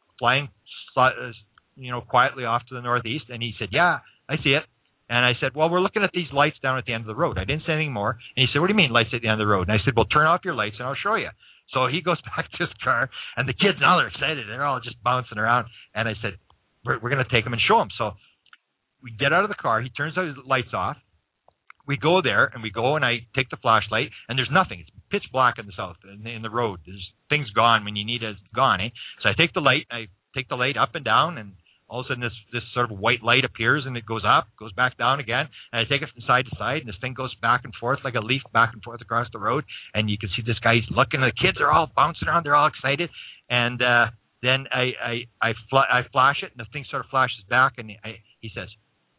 quietly off to the northeast. And he said, "Yeah, I see it." And I said, "Well, we're looking at these lights down at the end of the road." I didn't say anything more. And he said, "What do you mean lights at the end of the road?" And I said, "Well, turn off your lights, and I'll show you." So he goes back to his car, and the kids, now they're excited. They're all just bouncing around. And I said, we're going to take him and show him. So we get out of the car. He turns his lights off. We go there, and I take the flashlight, and there's nothing. It's pitch black in the south, in the road. There's things gone when you need it gone, eh? So I take the light up and down, and all of a sudden this sort of white light appears, and it goes up, goes back down again, and I take it from side to side, and this thing goes back and forth like a leaf back and forth across the road, and you can see this guy's looking, and the kids are all bouncing around, they're all excited, and then I flash it, and the thing sort of flashes back, and he says,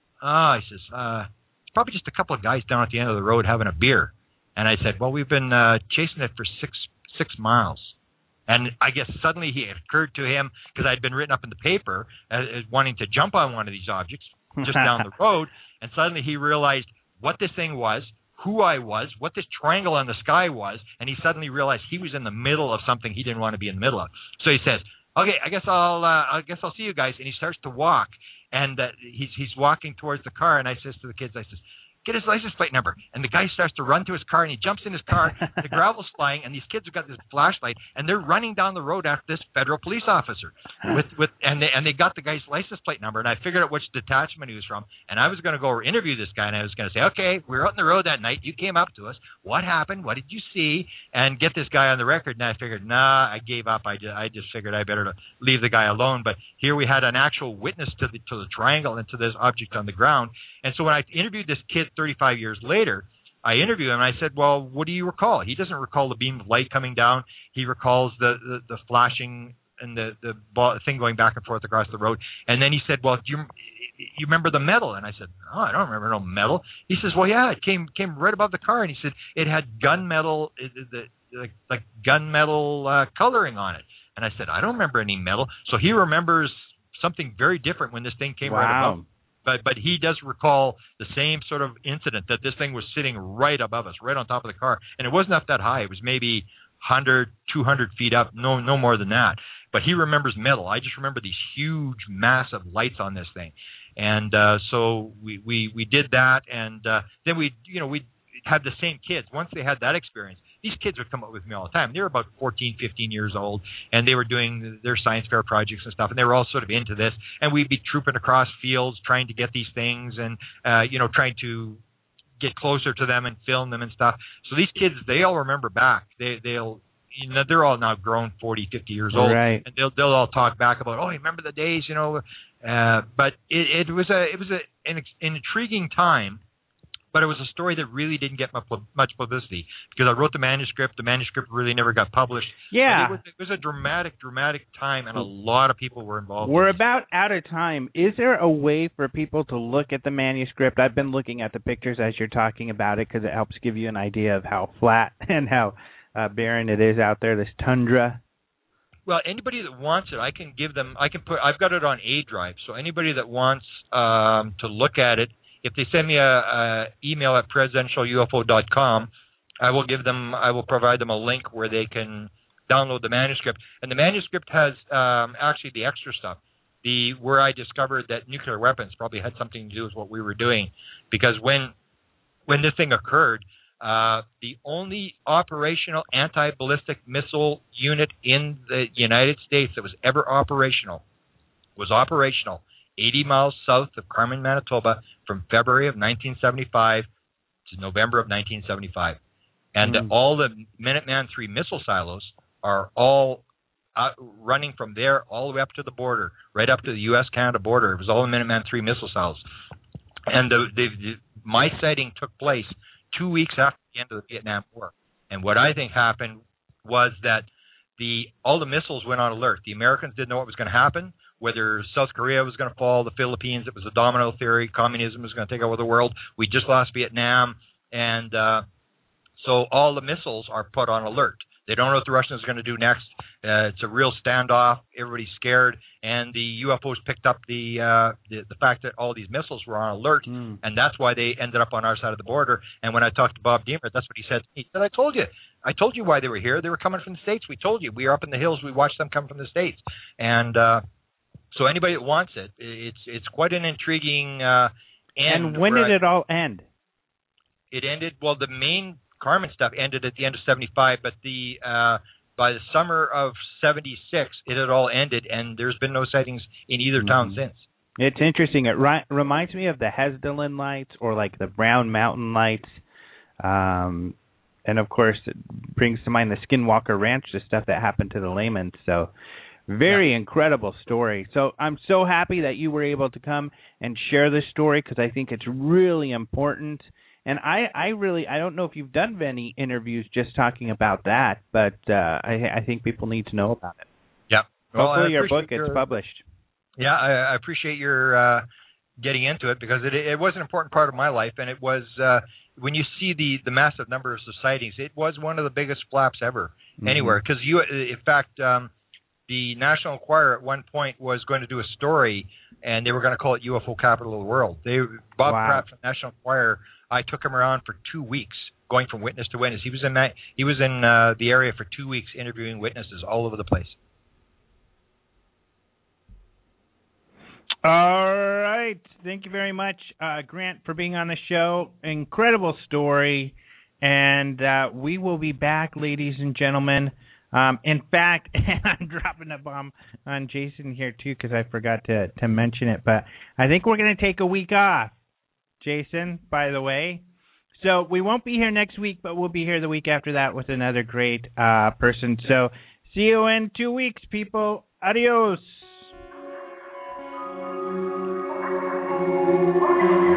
it's probably just a couple of guys down at the end of the road having a beer. And I said, "Well, we've been chasing it for six miles." And I guess suddenly it occurred to him, because I'd been written up in the paper as wanting to jump on one of these objects just down the road, and suddenly he realized what this thing was, who I was, what this triangle on the sky was, and he suddenly realized he was in the middle of something he didn't want to be in the middle of. So he says, "Okay, I guess I'll see you guys," and he starts to walk, and he's walking towards the car, and I says to the kids, "Get his license plate number." And the guy starts to run to his car, and he jumps in his car. The gravel's flying, and these kids have got this flashlight, and they're running down the road after this federal police officer. And they got the guy's license plate number, and I figured out which detachment he was from. And I was going to go interview this guy, and I was going to say, "Okay, we were out on the road that night. You came up to us. What happened? What did you see?" And get this guy on the record. And I figured, I gave up. I just figured I better leave the guy alone. But here we had an actual witness to the triangle and to this object on the ground. And so when I interviewed this kid 35 years later, I interviewed him, and I said, "Well, what do you recall?" He doesn't recall the beam of light coming down. He recalls the flashing and the thing going back and forth across the road. And then he said, "Well, do you remember the metal?" And I said, "Oh, I don't remember no metal." He says, "Well, yeah, it came right above the car." And he said it had gunmetal, like gunmetal coloring on it. And I said, "I don't remember any metal." So he remembers something very different when this thing came right above him. But he does recall the same sort of incident, that this thing was sitting right above us, right on top of the car. And it wasn't up that high. It was maybe 100, 200 feet up, no more than that. But he remembers metal. I just remember these huge, massive lights on this thing. And so we did that. And then we had the same kids. Once they had that experience, these kids would come up with me all the time. They were about 14, 15 years old, and they were doing their science fair projects and stuff, and they were all sort of into this. And we'd be trooping across fields trying to get these things and, trying to get closer to them and film them and stuff. So these kids, they all remember back. They're all now grown, 40, 50 years old, right. And they'll all talk back about, "Oh, you remember the days, But it was an intriguing time. But it was a story that really didn't get much publicity, because I wrote the manuscript. The manuscript really never got published. Yeah. It was a dramatic time, and a lot of people were involved. We're about out of time. Is there a way for people to look at the manuscript? I've been looking at the pictures as you're talking about it, because it helps give you an idea of how flat and how barren it is out there, this tundra. Well, anybody that wants it, I've got it on A drive. So anybody that wants to look at it, if they send me a email at presidentialufo.com, I will provide them a link where they can download the manuscript. And the manuscript has actually the extra stuff. Where I discovered that nuclear weapons probably had something to do with what we were doing, because when this thing occurred, the only operational anti-ballistic missile unit in the United States that was ever operational was 80 miles south of Carmen, Manitoba, from February of 1975 to November of 1975. And all the Minuteman III missile silos are all running from there all the way up to the border, right up to the U.S.-Canada border. It was all the Minuteman III missile silos. And my sighting took place 2 weeks after the end of the Vietnam War. And what I think happened was that all the missiles went on alert. The Americans didn't know what was going to happen, whether South Korea was going to fall, the Philippines, it was a domino theory, communism was going to take over the world. We just lost Vietnam, and so all the missiles are put on alert. They don't know what the Russians are going to do next. It's a real standoff. Everybody's scared, and the UFOs picked up the fact that all these missiles were on alert, and that's why they ended up on our side of the border. And when I talked to Bob Demer, that's what he said. He said, I told you why they were here. They were coming from the States. We told you. We were up in the hills. We watched them come from the States. And so anybody that wants it, it's quite an intriguing end. And when did it all end? It ended, well, the main Kármán stuff ended at the end of 75, but by the summer of 76, it had all ended, and there's been no sightings in either town since. It's interesting. It reminds me of the Hessdalen lights or like the Brown Mountain lights. And, of course, it brings to mind the Skinwalker Ranch, the stuff that happened to the Layman. So very incredible story. So I'm so happy that you were able to come and share this story because I think it's really important. And I don't know if you've done many interviews just talking about that, but I think people need to know about it. Yeah. Well, hopefully your book gets published. Yeah, I appreciate your getting into it because it was an important part of my life, and it was when you see the massive numbers of sightings, it was one of the biggest flaps ever anywhere. Because in fact, the National Enquirer at one point was going to do a story, and they were going to call it UFO Capital of the World. Bob Pratt from National Enquirer. I took him around for 2 weeks, going from witness to witness. He was in the area for 2 weeks, interviewing witnesses all over the place. All right, thank you very much, Grant, for being on the show. Incredible story, and we will be back, ladies and gentlemen. In fact, I'm dropping a bomb on Jason here too because I forgot to mention it, but I think we're going to take a week off. Jason, by the way. So we won't be here next week, but we'll be here the week after that with another great person. So see you in 2 weeks, people. Adios.